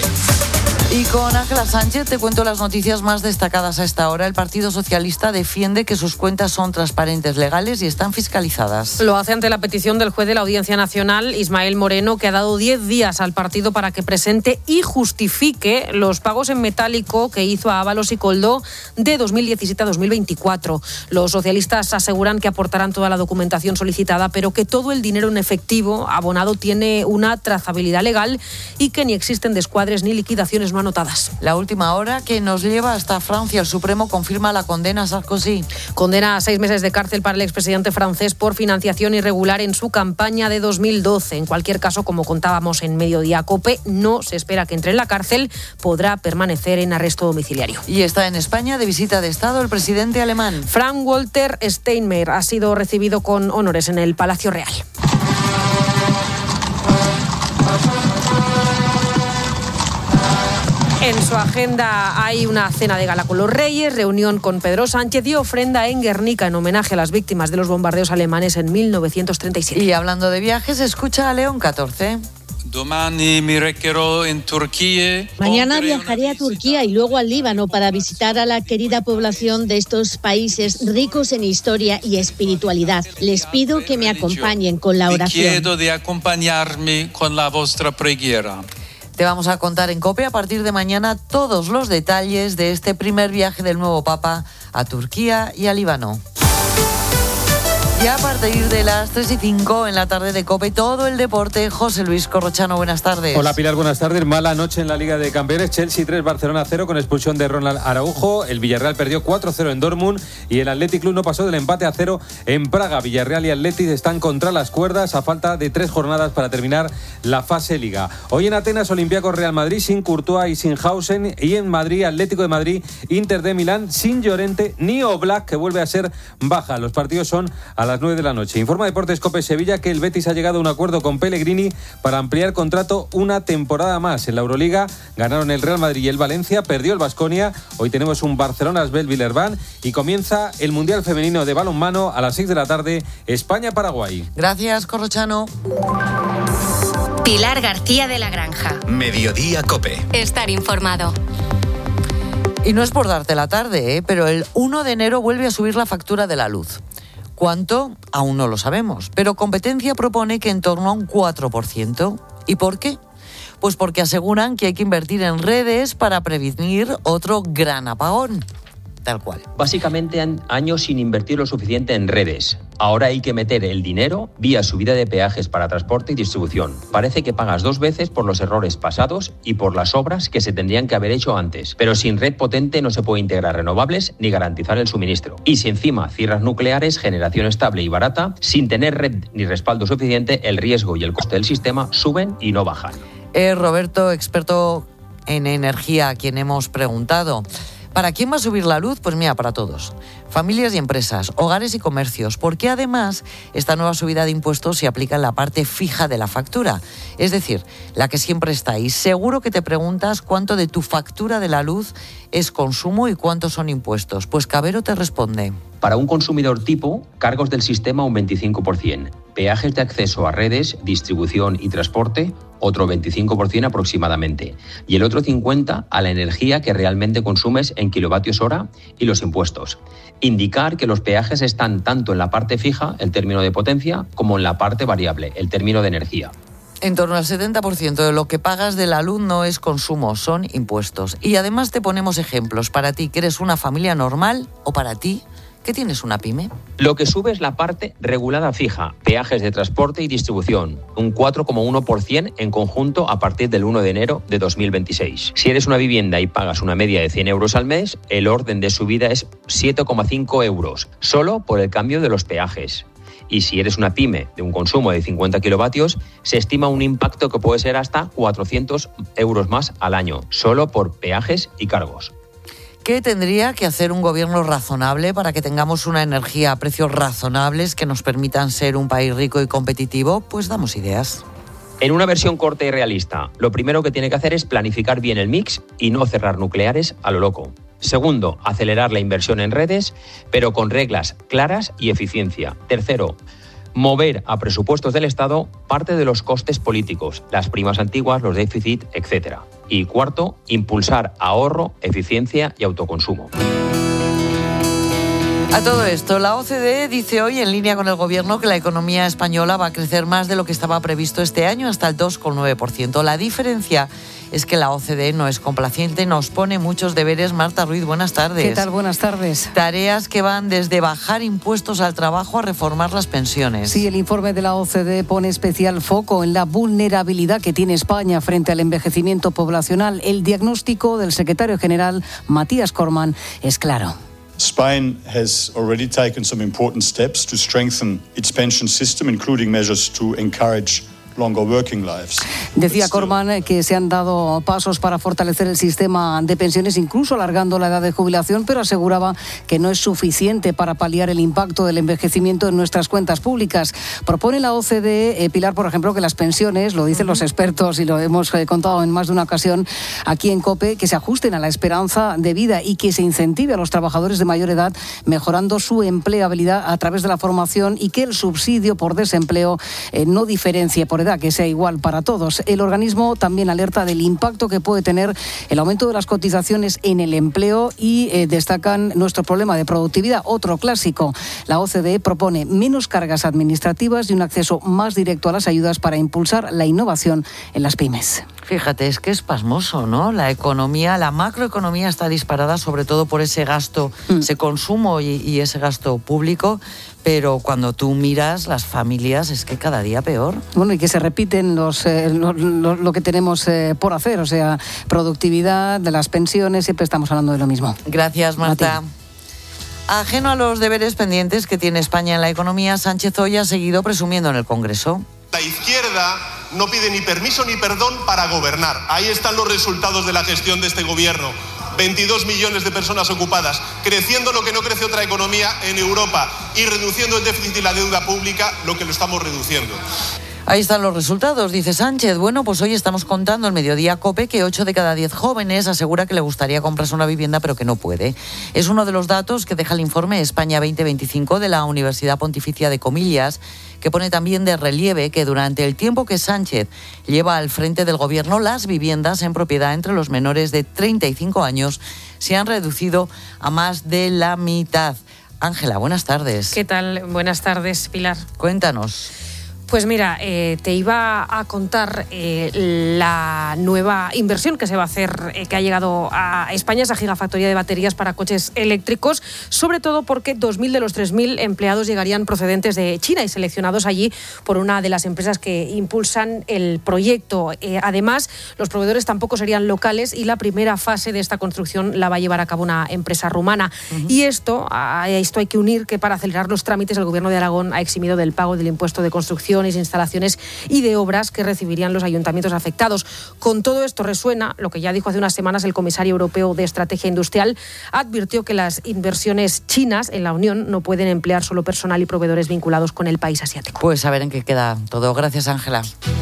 Y con Ángela Sánchez te cuento las noticias más destacadas a esta hora. El Partido Socialista defiende que sus cuentas son transparentes, legales y están fiscalizadas. Lo hace ante la petición del juez de la Audiencia Nacional, Ismael Moreno, que ha dado diez días al partido para que presente y justifique los pagos en metálico que hizo a Ábalos y Koldo de dos mil diecisiete a dos mil veinticuatro. Los socialistas aseguran que aportarán toda la documentación solicitada, pero que todo el dinero en efectivo abonado tiene una ninguna trazabilidad legal y que ni existen descuadres ni liquidaciones no anotadas. La última hora que nos lleva hasta Francia. El Supremo confirma la condena a Sarkozy. Condena a seis meses de cárcel para el expresidente francés por financiación irregular en su campaña de dos mil doce. En cualquier caso, como contábamos en Mediodía COPE, no se espera que entre en la cárcel, podrá permanecer en arresto domiciliario. Y está en España de visita de Estado el presidente alemán. Frank-Walter Steinmeier ha sido recibido con honores en el Palacio Real. En su agenda hay una cena de gala con los reyes, reunión con Pedro Sánchez y ofrenda en Guernica en homenaje a las víctimas de los bombardeos alemanes en mil novecientos treinta y siete. Y hablando de viajes, escucha a León catorce. Mañana viajaré a Turquía y luego al Líbano para visitar a la querida población de estos países ricos en historia y espiritualidad. Les pido que me acompañen con la oración. Te vamos a contar en COPE a partir de mañana todos los detalles de este primer viaje del nuevo Papa a Turquía y a Líbano. Y a partir de las tres y cinco en la tarde de COPE, todo el deporte. José Luis Corrochano, buenas tardes. Hola Pilar, buenas tardes. Mala noche en la Liga de Campeones. Chelsea tres, Barcelona cero con expulsión de Ronald Araujo. El Villarreal perdió cuatro cero en Dortmund y el Athletic Club no pasó del empate a cero en Praga. Villarreal y Athletic están contra las cuerdas a falta de tres jornadas para terminar la fase Liga. Hoy en Atenas, Olympiacos Real Madrid sin Courtois y sin Hausen. Y en Madrid, Atlético de Madrid, Inter de Milán sin Llorente ni Oblak, que vuelve a ser baja. Los partidos son a las nueve de la noche. Informa Deportes COPE Sevilla que el Betis ha llegado a un acuerdo con Pellegrini para ampliar contrato una temporada más. En la Euroliga ganaron el Real Madrid y el Valencia, perdió el Baskonia. Hoy tenemos un Barcelona-Asbel Villerban y comienza el Mundial Femenino de Balonmano a las seis de la tarde, España-Paraguay. Gracias, Corrochano. Pilar García de la Granja. Mediodía COPE. Estar informado. Y no es por darte la tarde, ¿eh? pero el uno de enero vuelve a subir la factura de la luz. ¿Cuánto? Aún no lo sabemos, pero Competencia propone que en torno a un cuatro por ciento. ¿Y por qué? Pues porque aseguran que hay que invertir en redes para prevenir otro gran apagón. Tal cual. Básicamente han años sin invertir lo suficiente en redes. Ahora hay que meter el dinero vía subida de peajes para transporte y distribución. Parece que pagas dos veces por los errores pasados y por las obras que se tendrían que haber hecho antes. Pero sin red potente no se puede integrar renovables ni garantizar el suministro. Y si encima cierras nucleares, generación estable y barata, sin tener red ni respaldo suficiente, el riesgo y el coste del sistema suben y no bajan. Eh, Roberto, experto en energía, a quien hemos preguntado. ¿Para quién va a subir la luz? Pues mira, para todos. Familias y empresas, hogares y comercios, porque además esta nueva subida de impuestos se aplica en la parte fija de la factura, es decir, la que siempre está ahí. Seguro que te preguntas cuánto de tu factura de la luz es consumo y cuántos son impuestos. Pues Cabero te responde. Para un consumidor tipo, cargos del sistema un veinticinco por ciento, peajes de acceso a redes, distribución y transporte, otro veinticinco por ciento aproximadamente, y el otro cincuenta por ciento a la energía que realmente consumes en kilovatios hora y los impuestos. Indicar que los peajes están tanto en la parte fija, el término de potencia, como en la parte variable, el término de energía. En torno al setenta por ciento de lo que pagas de la luz no es consumo, son impuestos. Y además te ponemos ejemplos para ti que eres una familia normal o para ti que tienes una pyme. Lo que sube es la parte regulada fija, peajes de transporte y distribución, un cuatro coma uno por ciento en conjunto a partir del uno de enero de dos mil veintiséis. Si eres una vivienda y pagas una media de cien euros al mes, el orden de subida es siete coma cinco euros, solo por el cambio de los peajes. Y si eres una pyme de un consumo de cincuenta kilovatios, se estima un impacto que puede ser hasta cuatrocientos euros más al año, solo por peajes y cargos. ¿Qué tendría que hacer un gobierno razonable para que tengamos una energía a precios razonables que nos permitan ser un país rico y competitivo? Pues damos ideas. En una versión corta y realista, lo primero que tiene que hacer es planificar bien el mix y no cerrar nucleares a lo loco. Segundo, acelerar la inversión en redes, pero con reglas claras y eficiencia. Tercero, mover a presupuestos del Estado parte de los costes políticos, las primas antiguas, los déficit, etcétera. Y cuarto, impulsar ahorro, eficiencia y autoconsumo. A todo esto, la O C D E dice hoy, en línea con el Gobierno, que la economía española va a crecer más de lo que estaba previsto este año, hasta el dos coma nueve por ciento. La diferencia es que la O C D E no es complaciente, nos pone muchos deberes. Marta Ruiz, buenas tardes. ¿Qué tal? Buenas tardes. Tareas que van desde bajar impuestos al trabajo a reformar las pensiones. Sí, el informe de la O C D E pone especial foco en la vulnerabilidad que tiene España frente al envejecimiento poblacional. El diagnóstico del secretario general, Matías Cormann, es claro. Spain has already taken some important steps to strengthen its pension system, including measures to encourage longer working lives. Decía Cormann que se han dado pasos para fortalecer el sistema de pensiones, incluso alargando la edad de jubilación, pero aseguraba que no es suficiente para paliar el impacto del envejecimiento en nuestras cuentas públicas. Propone la O C D E, eh, Pilar, por ejemplo, que las pensiones, lo dicen uh-huh. los expertos y lo hemos eh, contado en más de una ocasión aquí en COPE, que se ajusten a la esperanza de vida y que se incentive a los trabajadores de mayor edad, mejorando su empleabilidad a través de la formación, y que el subsidio por desempleo eh, no diferencie por edad, que sea igual para todos. El organismo también alerta del impacto que puede tener el aumento de las cotizaciones en el empleo y eh, destacan nuestro problema de productividad, otro clásico. La O C D E propone menos cargas administrativas y un acceso más directo a las ayudas para impulsar la innovación en las pymes. Fíjate, es que es pasmoso, ¿no? La economía, la macroeconomía está disparada sobre todo por ese gasto, mm. ese consumo y, y ese gasto público, pero cuando tú miras las familias es que cada día peor. Bueno, y que se repiten los eh, lo, lo, lo que tenemos eh, por hacer, o sea, productividad, de las pensiones, siempre estamos hablando de lo mismo. Gracias, Marta. Ajeno a los deberes pendientes que tiene España en la economía, Sánchez hoy ha seguido presumiendo en el Congreso. La izquierda no pide ni permiso ni perdón para gobernar. Ahí están los resultados de la gestión de este gobierno. veintidós millones de personas ocupadas, creciendo lo que no crece otra economía en Europa y reduciendo el déficit y la deuda pública, lo que lo estamos reduciendo. Ahí están los resultados, dice Sánchez. Bueno, pues hoy estamos contando en Mediodía COPE que ocho de cada diez jóvenes asegura que le gustaría comprarse una vivienda pero que no puede. Es uno de los datos que deja el informe España veinte veinticinco de la Universidad Pontificia de Comillas, que pone también de relieve que durante el tiempo que Sánchez lleva al frente del gobierno, las viviendas en propiedad entre los menores de treinta y cinco años se han reducido a más de la mitad. Ángela, buenas tardes. ¿Qué tal? Buenas tardes, Pilar. Cuéntanos. Pues mira, eh, te iba a contar eh, la nueva inversión que se va a hacer, eh, que ha llegado a España, esa gigafactoría de baterías para coches eléctricos, sobre todo porque dos mil de los tres mil empleados llegarían procedentes de China y seleccionados allí por una de las empresas que impulsan el proyecto. Eh, además, los proveedores tampoco serían locales y la primera fase de esta construcción la va a llevar a cabo una empresa rumana. Uh-huh. Y esto, a esto hay que unir que para acelerar los trámites el Gobierno de Aragón ha eximido del pago del impuesto de construcción, instalaciones y de obras que recibirían los ayuntamientos afectados. Con todo esto resuena lo que ya dijo hace unas semanas el comisario europeo de Estrategia Industrial. Advirtió que las inversiones chinas en la Unión no pueden emplear solo personal y proveedores vinculados con el país asiático. Pues a ver en qué queda todo. Gracias, Ángela.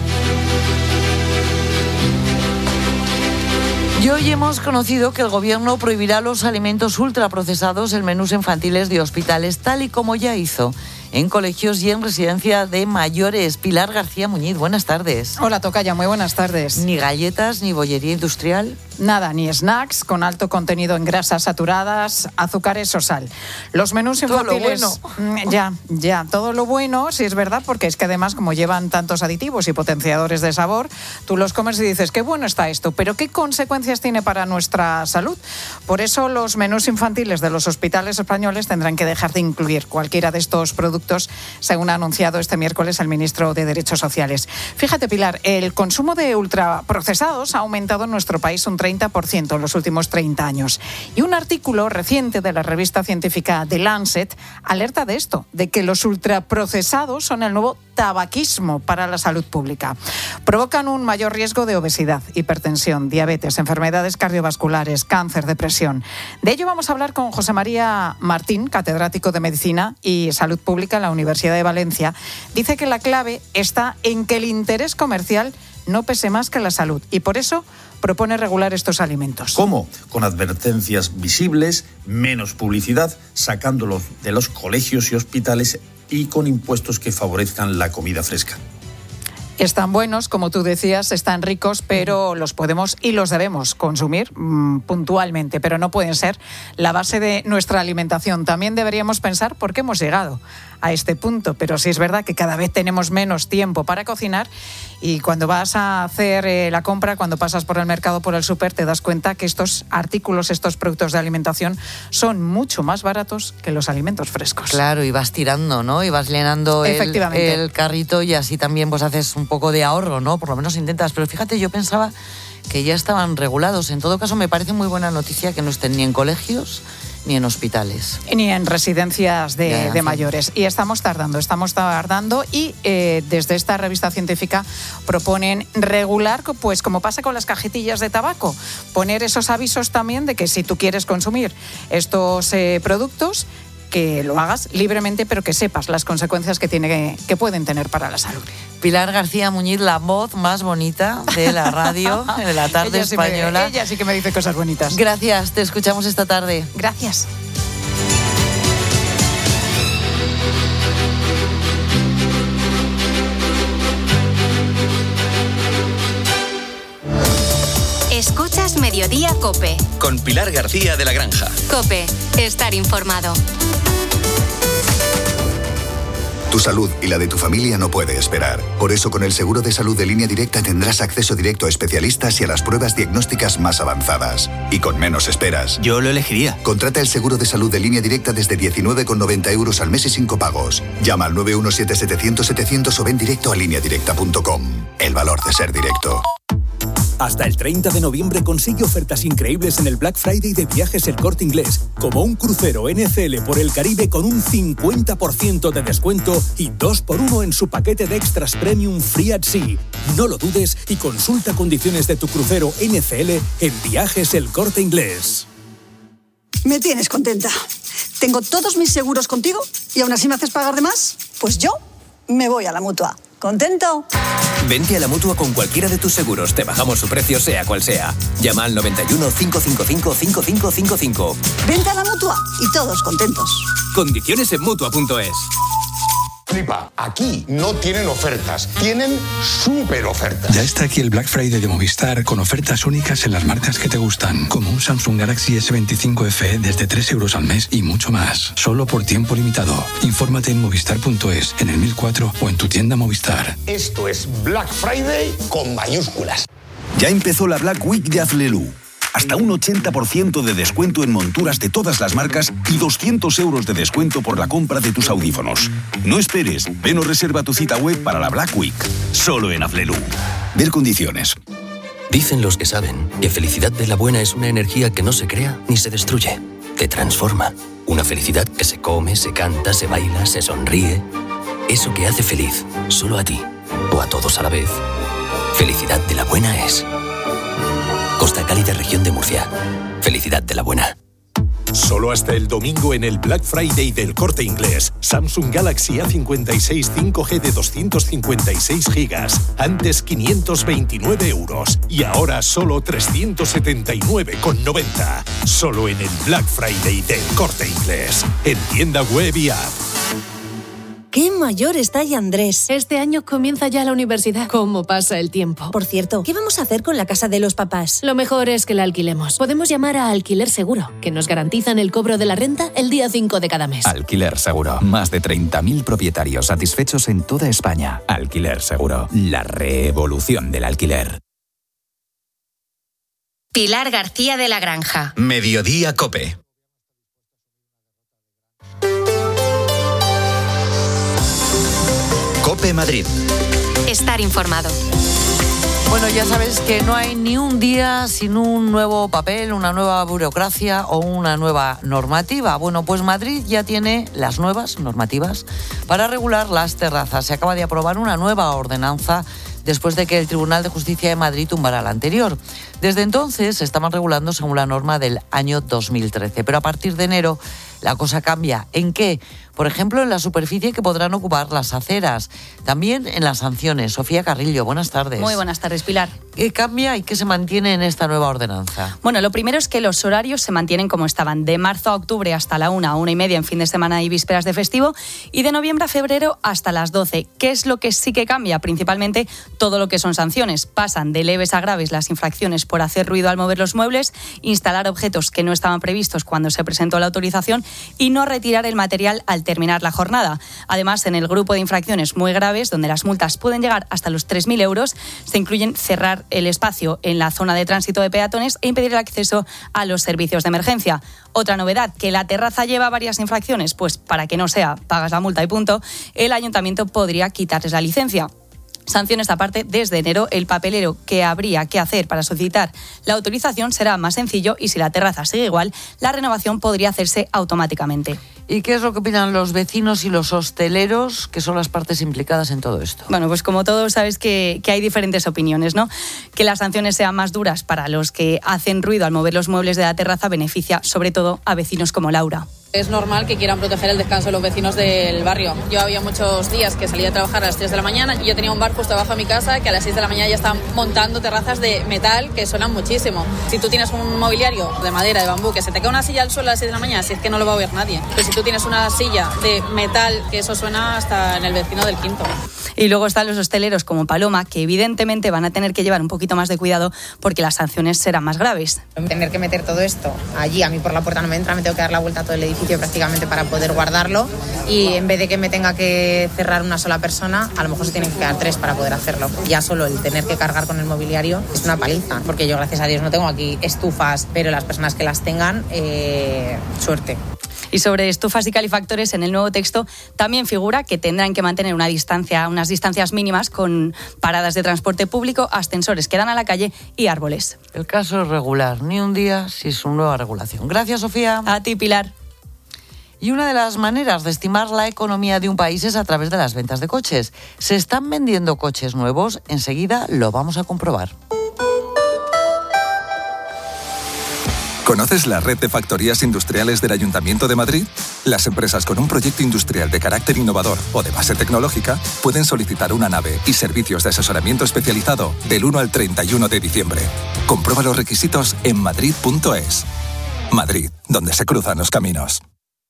Y hoy hemos conocido que el Gobierno prohibirá los alimentos ultraprocesados en menús infantiles de hospitales, tal y como ya hizo en colegios y en residencia de mayores. Pilar García Muñiz, buenas tardes. Hola, tocaya, muy buenas tardes. Ni galletas, ni bollería industrial. Nada, ni snacks con alto contenido en grasas saturadas, azúcares o sal. Los menús infantiles... Todo lo bueno. Ya, ya, todo lo bueno, sí es verdad, porque es que además como llevan tantos aditivos y potenciadores de sabor, tú los comes y dices, qué bueno está esto, pero ¿qué consecuencias tiene para nuestra salud? Por eso los menús infantiles de los hospitales españoles tendrán que dejar de incluir cualquiera de estos productos, según ha anunciado este miércoles el ministro de Derechos Sociales. Fíjate, Pilar, el consumo de ultraprocesados ha aumentado en nuestro país un treinta por ciento en los últimos treinta años. Y un artículo reciente de la revista científica The Lancet alerta de esto, de que los ultraprocesados son el nuevo tabaquismo para la salud pública. Provocan un mayor riesgo de obesidad, hipertensión, diabetes, enfermedades cardiovasculares, cáncer, depresión. De ello vamos a hablar con José María Martín, catedrático de Medicina y Salud Pública en la Universidad de Valencia. Dice que la clave está en que el interés comercial no pese más que la salud y por eso propone regular estos alimentos. ¿Cómo? Con advertencias visibles, menos publicidad, sacándolos de los colegios y hospitales y con impuestos que favorezcan la comida fresca. Están buenos, como tú decías, están ricos, pero los podemos y los debemos consumir mmm, puntualmente, pero no pueden ser la base de nuestra alimentación. También deberíamos pensar por qué hemos llegado a este punto, pero sí es verdad que cada vez tenemos menos tiempo para cocinar y cuando vas a hacer eh, la compra, cuando pasas por el mercado, por el súper, te das cuenta que estos artículos, estos productos de alimentación son mucho más baratos que los alimentos frescos. Claro, y vas tirando, ¿no? Y vas llenando el, el carrito y así también pues haces un poco de ahorro, ¿no? Por lo menos intentas. Pero fíjate, yo pensaba que ya estaban regulados. En todo caso, me parece muy buena noticia que no estén ni en colegios ni en hospitales. Ni en residencias de, ya, de sí. mayores. Y estamos tardando, estamos tardando y eh, desde esta revista científica proponen regular, pues como pasa con las cajetillas de tabaco, poner esos avisos también de que si tú quieres consumir estos eh, productos, que lo hagas libremente, pero que sepas las consecuencias que, tiene, que pueden tener para la salud. Pilar García Muñiz, la voz más bonita de la radio, de la tarde ella sí española. Me, ella sí que me dice cosas bonitas. Gracias, te escuchamos esta tarde. Gracias. Escuchas Mediodía COPE. Con Pilar García de la Granja. COPE, estar informado. Tu salud y la de tu familia no puede esperar. Por eso, con el seguro de salud de Línea Directa tendrás acceso directo a especialistas y a las pruebas diagnósticas más avanzadas. Y con menos esperas. Yo lo elegiría. Contrata el seguro de salud de Línea Directa desde diecinueve con noventa euros al mes y sin copagos. Llama al nueve uno siete setecientos setecientos o ven directo a línea directa punto com. El valor de ser directo. Hasta el treinta de noviembre consigue ofertas increíbles en el Black Friday de Viajes El Corte Inglés, como un crucero N C L por el Caribe con un cincuenta por ciento de descuento y dos por uno en su paquete de extras premium Free at Sea. No lo dudes y consulta condiciones de tu crucero N C L en Viajes El Corte Inglés. Me tienes contenta. Tengo todos mis seguros contigo y aún así me haces pagar de más. Pues yo me voy a la Mutua. ¿Contento? Vente a la Mutua con cualquiera de tus seguros. Te bajamos su precio, sea cual sea. Llama al noventa y uno, cinco cinco cinco, cinco cinco cinco cinco. Vente a la Mutua y todos contentos. Condiciones en Mutua punto es. Flipa, aquí no tienen ofertas, tienen súper ofertas. Ya está aquí el Black Friday de Movistar con ofertas únicas en las marcas que te gustan, como un Samsung Galaxy S veinticinco F E desde tres euros al mes y mucho más, solo por tiempo limitado. Infórmate en movistar punto es, en el mil cuatro o en tu tienda Movistar. Esto es Black Friday con mayúsculas. Ya empezó la Black Week de Aflelu. Hasta un ochenta por ciento de descuento en monturas de todas las marcas y doscientos euros de descuento por la compra de tus audífonos. No esperes, ven o reserva tu cita web para la Black Week. Solo en Aflelu. Ver condiciones. Dicen los que saben que felicidad de la buena es una energía que no se crea ni se destruye, que transforma. Una felicidad que se come, se canta, se baila, se sonríe. Eso que hace feliz, solo a ti o a todos a la vez. Felicidad de la buena es... Costa Cálida, región de Murcia. Felicidad de la buena. Solo hasta el domingo en el Black Friday del Corte Inglés. Samsung Galaxy A cincuenta y seis cinco G de doscientos cincuenta y seis gigas. Antes quinientos veintinueve euros. Y ahora solo trescientos setenta y nueve con noventa. Solo en el Black Friday del Corte Inglés. En tienda web y app. ¡Qué mayor está ya Andrés! Este año comienza ya la universidad. ¿Cómo pasa el tiempo? Por cierto, ¿qué vamos a hacer con la casa de los papás? Lo mejor es que la alquilemos. Podemos llamar a Alquiler Seguro, que nos garantizan el cobro de la renta el día cinco de cada mes. Alquiler Seguro. Más de treinta mil propietarios satisfechos en toda España. Alquiler Seguro. La revolución del alquiler. Pilar García de la Granja. Mediodía COPE. COPE Madrid. Estar informado. Bueno, ya sabes que no hay ni un día sin un nuevo papel, una nueva burocracia o una nueva normativa. Bueno, pues Madrid ya tiene las nuevas normativas para regular las terrazas. Se acaba de aprobar una nueva ordenanza después de que el Tribunal de Justicia de Madrid tumbara la anterior. Desde entonces se estaban regulando según la norma del año dos mil trece, pero a partir de enero la cosa cambia. ¿En qué? por ejemplo, en la superficie que podrán ocupar las aceras, también en las sanciones. Sofía Carrillo, buenas tardes. Muy buenas tardes, Pilar. ¿Qué cambia y qué se mantiene en esta nueva ordenanza? Bueno, lo primero es que los horarios se mantienen como estaban, de marzo a octubre hasta la una, una y media en fin de semana y vísperas de festivo, y de noviembre a febrero hasta las doce. ¿Qué es lo que sí que cambia? Principalmente todo lo que son sanciones. Pasan de leves a graves las infracciones por hacer ruido al mover los muebles, instalar objetos que no estaban previstos cuando se presentó la autorización y no retirar el material al terminar la jornada. Además, en el grupo de infracciones muy graves, donde las multas pueden llegar hasta los tres mil euros, se incluyen cerrar el espacio en la zona de tránsito de peatones e impedir el acceso a los servicios de emergencia. Otra novedad, que la terraza lleva varias infracciones, pues para que no sea, pagas la multa y punto, el ayuntamiento podría quitarles la licencia. Sanciones aparte, desde enero el papelero que habría que hacer para solicitar la autorización será más sencillo y si la terraza sigue igual, la renovación podría hacerse automáticamente. ¿Y qué es lo que opinan los vecinos y los hosteleros, que son las partes implicadas en todo esto? Bueno, pues como todos sabes que, que hay diferentes opiniones, ¿no? Que las sanciones sean más duras para los que hacen ruido al mover los muebles de la terraza beneficia sobre todo a vecinos como Laura. Es normal que quieran proteger el descanso de los vecinos del barrio. Yo había muchos días que salía a trabajar a las tres de la mañana y yo tenía un bar justo abajo de mi casa que a las seis de la mañana ya están montando terrazas de metal que suenan muchísimo. Si tú tienes un mobiliario de madera, de bambú, que se te cae una silla al suelo a las seis de la mañana, si es que no lo va a oír nadie. Pero si tú tienes una silla de metal, que eso suena hasta en el vecino del quinto. Y luego están los hosteleros como Paloma, que evidentemente van a tener que llevar un poquito más de cuidado porque las sanciones serán más graves. Tener que meter todo esto allí, a mí por la puerta no me entra, me tengo que dar la vuelta a todo el edificio prácticamente para poder guardarlo y en vez de que me tenga que cerrar una sola persona, a lo mejor se tienen que quedar tres para poder hacerlo. Ya solo el tener que cargar con el mobiliario es una paliza, porque yo gracias a Dios no tengo aquí estufas, pero las personas que las tengan, eh, suerte. Y sobre estufas y calefactores, en el nuevo texto también figura que tendrán que mantener una distancia, unas distancias mínimas con paradas de transporte público, ascensores que dan a la calle y árboles. El caso es regular, ni un día sin su nueva regulación. Gracias, Sofía. A ti, Pilar. Y una de las maneras de estimar la economía de un país es a través de las ventas de coches. ¿Se están vendiendo coches nuevos? Enseguida lo vamos a comprobar. ¿Conoces la red de factorías industriales del Ayuntamiento de Madrid? Las empresas con un proyecto industrial de carácter innovador o de base tecnológica pueden solicitar una nave y servicios de asesoramiento especializado del uno al treinta y uno de diciembre. Comprueba los requisitos en madrid punto es. Madrid, donde se cruzan los caminos.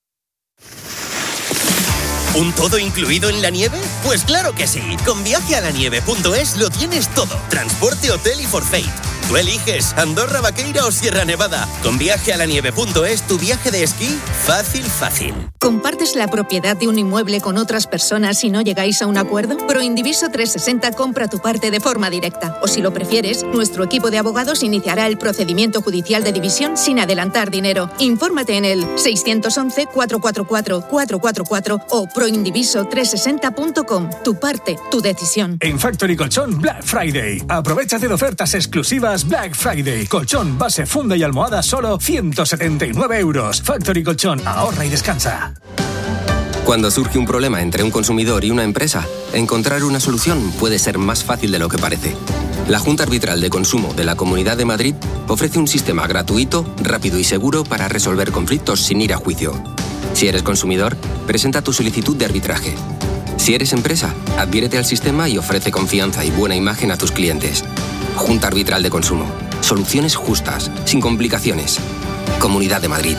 ¿Un todo incluido en la nieve? Pues claro que sí. Con viaje a la nieve punto es lo tienes todo. Transporte, hotel y forfait. Tú eliges Andorra, Vaqueira o Sierra Nevada. Con viaje a la nieve punto es tu viaje de esquí fácil, fácil. ¿Compartes la propiedad de un inmueble con otras personas y no llegáis a un acuerdo? Proindiviso trescientos sesenta compra tu parte de forma directa. O si lo prefieres, nuestro equipo de abogados iniciará el procedimiento judicial de división sin adelantar dinero. Infórmate en el seiscientos once, cuatrocientos cuarenta y cuatro, cuatrocientos cuarenta y cuatro o proindiviso trescientos sesenta punto com. Tu parte, tu decisión. En Factory Colchón Black Friday. Aprovechate de ofertas exclusivas Black Friday. Colchón, base, funda y almohada solo ciento setenta y nueve euros. Factory Colchón, ahorra y descansa. Cuando surge un problema entre un consumidor y una empresa, encontrar una solución puede ser más fácil de lo que parece. La Junta Arbitral de Consumo de la Comunidad de Madrid ofrece un sistema gratuito, rápido y seguro para resolver conflictos sin ir a juicio. Si eres consumidor, presenta tu solicitud de arbitraje. Si eres empresa, adhiérete al sistema y ofrece confianza y buena imagen a tus clientes. Junta Arbitral de Consumo. Soluciones justas, sin complicaciones. Comunidad de Madrid.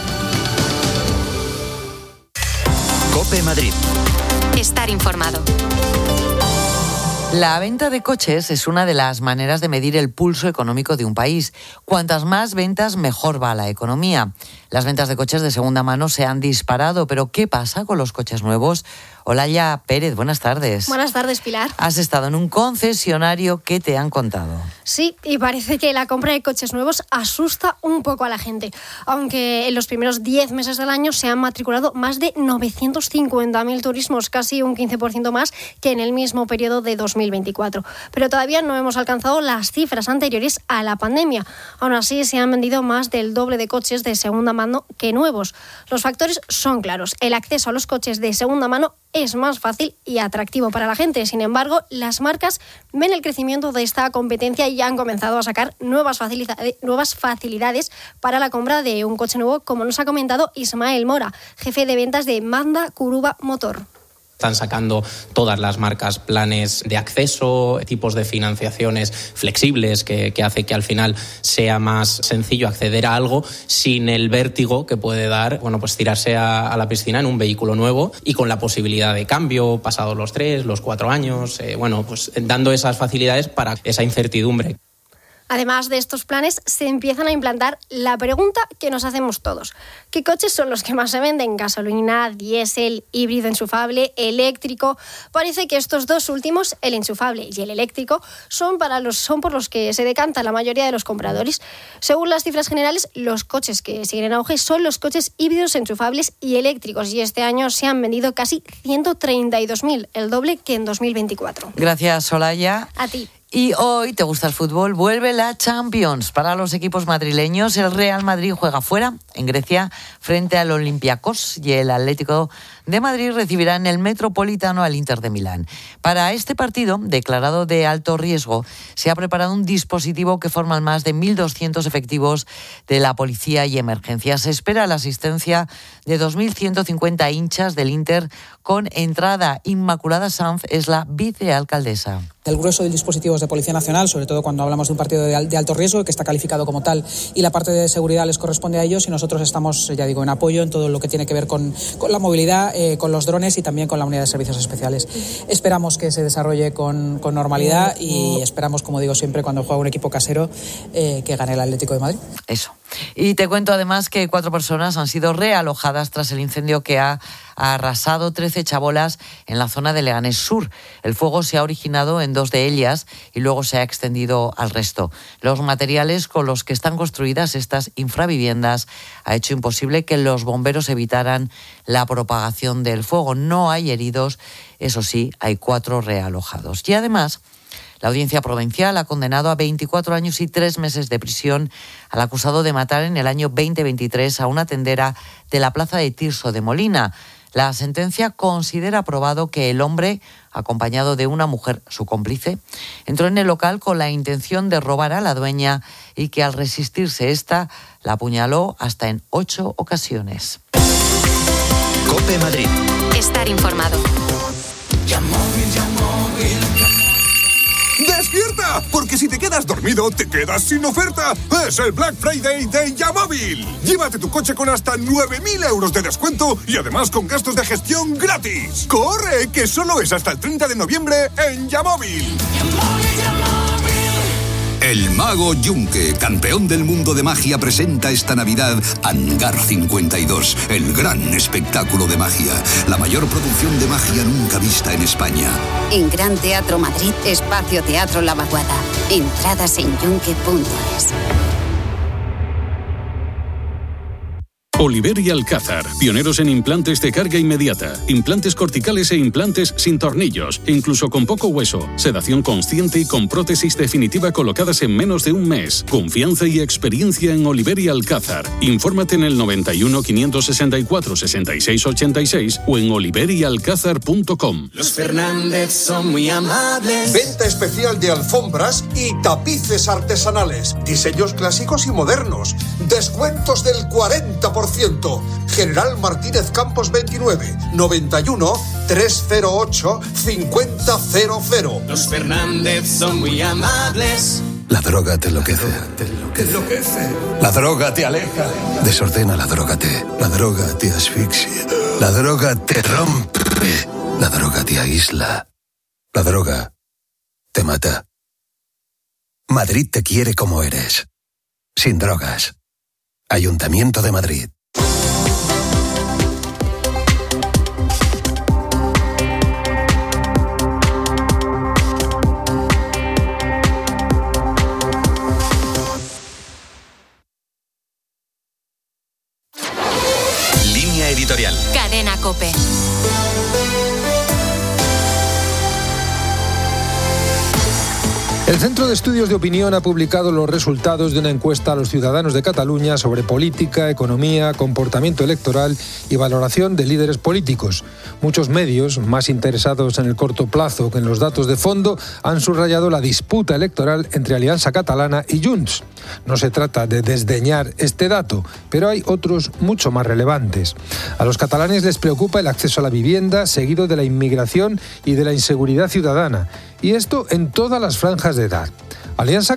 COPE Madrid. Estar informado. La venta de coches es una de las maneras de medir el pulso económico de un país. Cuantas más ventas, mejor va la economía. Las ventas de coches de segunda mano se han disparado, pero ¿qué pasa con los coches nuevos? Olaya Pérez, buenas tardes. Buenas tardes, Pilar. Has estado en un concesionario, ¿qué te han contado? Sí, y parece que la compra de coches nuevos asusta un poco a la gente, aunque en los primeros diez meses del año se han matriculado más de novecientos cincuenta mil turismos, casi un quince por ciento más que en el mismo periodo de dos mil veinticuatro. Pero todavía no hemos alcanzado las cifras anteriores a la pandemia. Aún así, se han vendido más del doble de coches de segunda mano que nuevos. Los factores son claros. El acceso a los coches de segunda mano es más fácil y atractivo para la gente. Sin embargo, las marcas ven el crecimiento de esta competencia y ya han comenzado a sacar nuevas facilidades, nuevas facilidades para la compra de un coche nuevo, como nos ha comentado Ismael Mora, jefe de ventas de Mazda Kuruba Motor. Están sacando todas las marcas planes de acceso, tipos de financiaciones flexibles que, que hace que al final sea más sencillo acceder a algo sin el vértigo que puede dar, bueno, pues tirarse a, a la piscina en un vehículo nuevo y con la posibilidad de cambio pasados los tres, los cuatro años, eh, bueno, pues dando esas facilidades para esa incertidumbre. Además de estos planes, se empiezan a implantar la pregunta que nos hacemos todos. ¿Qué coches son los que más se venden? ¿Gasolina, diésel, híbrido enchufable, eléctrico? Parece que estos dos últimos, el enchufable y el eléctrico, son, para los, son por los que se decanta la mayoría de los compradores. Según las cifras generales, los coches que siguen en auge son los coches híbridos enchufables y eléctricos, y este año se han vendido casi ciento treinta y dos mil, el doble que en dos mil veinticuatro. Gracias, Soraya. A ti. Y hoy, ¿te gusta el fútbol? Vuelve la Champions para los equipos madrileños. El Real Madrid juega fuera, en Grecia, frente al Olympiacos, y el Atlético de Madrid recibirá en el Metropolitano al Inter de Milán. Para este partido, declarado de alto riesgo, se ha preparado un dispositivo que forman más de mil doscientos efectivos de la policía y emergencias. Se espera la asistencia de dos mil ciento cincuenta hinchas del Inter con entrada. Inmaculada Sanz es la vicealcaldesa. El grueso del dispositivo es de Policía Nacional, sobre todo cuando hablamos de un partido de, de alto riesgo que está calificado como tal, y la parte de seguridad les corresponde a ellos, y nosotros estamos, ya digo, en apoyo en todo lo que tiene que ver con, con la movilidad, eh, con los drones y también con la unidad de servicios especiales. Esperamos que se desarrolle con, con normalidad y esperamos, como digo siempre, cuando juega un equipo casero, eh, que gane el Atlético de Madrid. Eso. Y te cuento además que cuatro personas han sido realojadas tras el incendio que ha arrasado trece chabolas en la zona de Leganés Sur. El fuego se ha originado en dos de ellas y luego se ha extendido al resto. Los materiales con los que están construidas estas infraviviendas ha hecho imposible que los bomberos evitaran la propagación del fuego. No hay heridos, eso sí, hay cuatro realojados. Y además, la Audiencia Provincial ha condenado a veinticuatro años y tres meses de prisión al acusado de matar en el año veinte veintitrés a una tendera de la plaza de Tirso de Molina. La sentencia considera probado que el hombre, acompañado de una mujer, su cómplice, entró en el local con la intención de robar a la dueña y que al resistirse esta la apuñaló hasta en ocho ocasiones. COPE Madrid. Estar informado. ¡Despierta! Porque si te quedas dormido, te quedas sin oferta. Es el Black Friday de Yamóvil. Llévate tu coche con hasta nueve mil euros de descuento y además con gastos de gestión gratis. ¡Corre! Que solo es hasta el treinta de noviembre en Yamóvil. El Mago Yunque, campeón del mundo de magia, presenta esta Navidad Hangar cincuenta y dos, el gran espectáculo de magia, la mayor producción de magia nunca vista en España. En Gran Teatro Madrid, Espacio Teatro La Vaguada. Entradas en yunque punto es. Oliver y Alcázar, pioneros en implantes de carga inmediata, implantes corticales e implantes sin tornillos, incluso con poco hueso, sedación consciente y con prótesis definitiva colocadas en menos de un mes. Confianza y experiencia en Oliver y Alcázar. Infórmate en el noventa y uno, quinientos sesenta y cuatro, sesenta y seis ochenta y seis o en oliver y alcázar punto com. Los Fernández son muy amables. Venta especial de alfombras y tapices artesanales, diseños clásicos y modernos, descuentos del cuarenta por ciento. General Martínez Campos veintinueve, noventa y uno, trescientos ocho, cincuenta cero cero. Los Fernández son muy amables. La droga te enloquece. Te enloquece. La droga te aleja. Desordena la droga te. La droga te asfixia. La droga te rompe. La droga te aísla. La droga te mata. Madrid te quiere como eres. Sin drogas. Ayuntamiento de Madrid. Línea editorial. Cadena COPE. El Centro de Estudios de Opinión ha publicado los resultados de una encuesta a los ciudadanos de Cataluña sobre política, economía, comportamiento electoral y valoración de líderes políticos. Muchos medios, más interesados en el corto plazo que en los datos de fondo, han subrayado la disputa electoral entre Alianza Catalana y Junts. No se trata de desdeñar este dato, pero hay otros mucho más relevantes. A los catalanes les preocupa el acceso a la vivienda, seguido de la inmigración y de la inseguridad ciudadana. Y esto en todas las franjas de edad. Alianza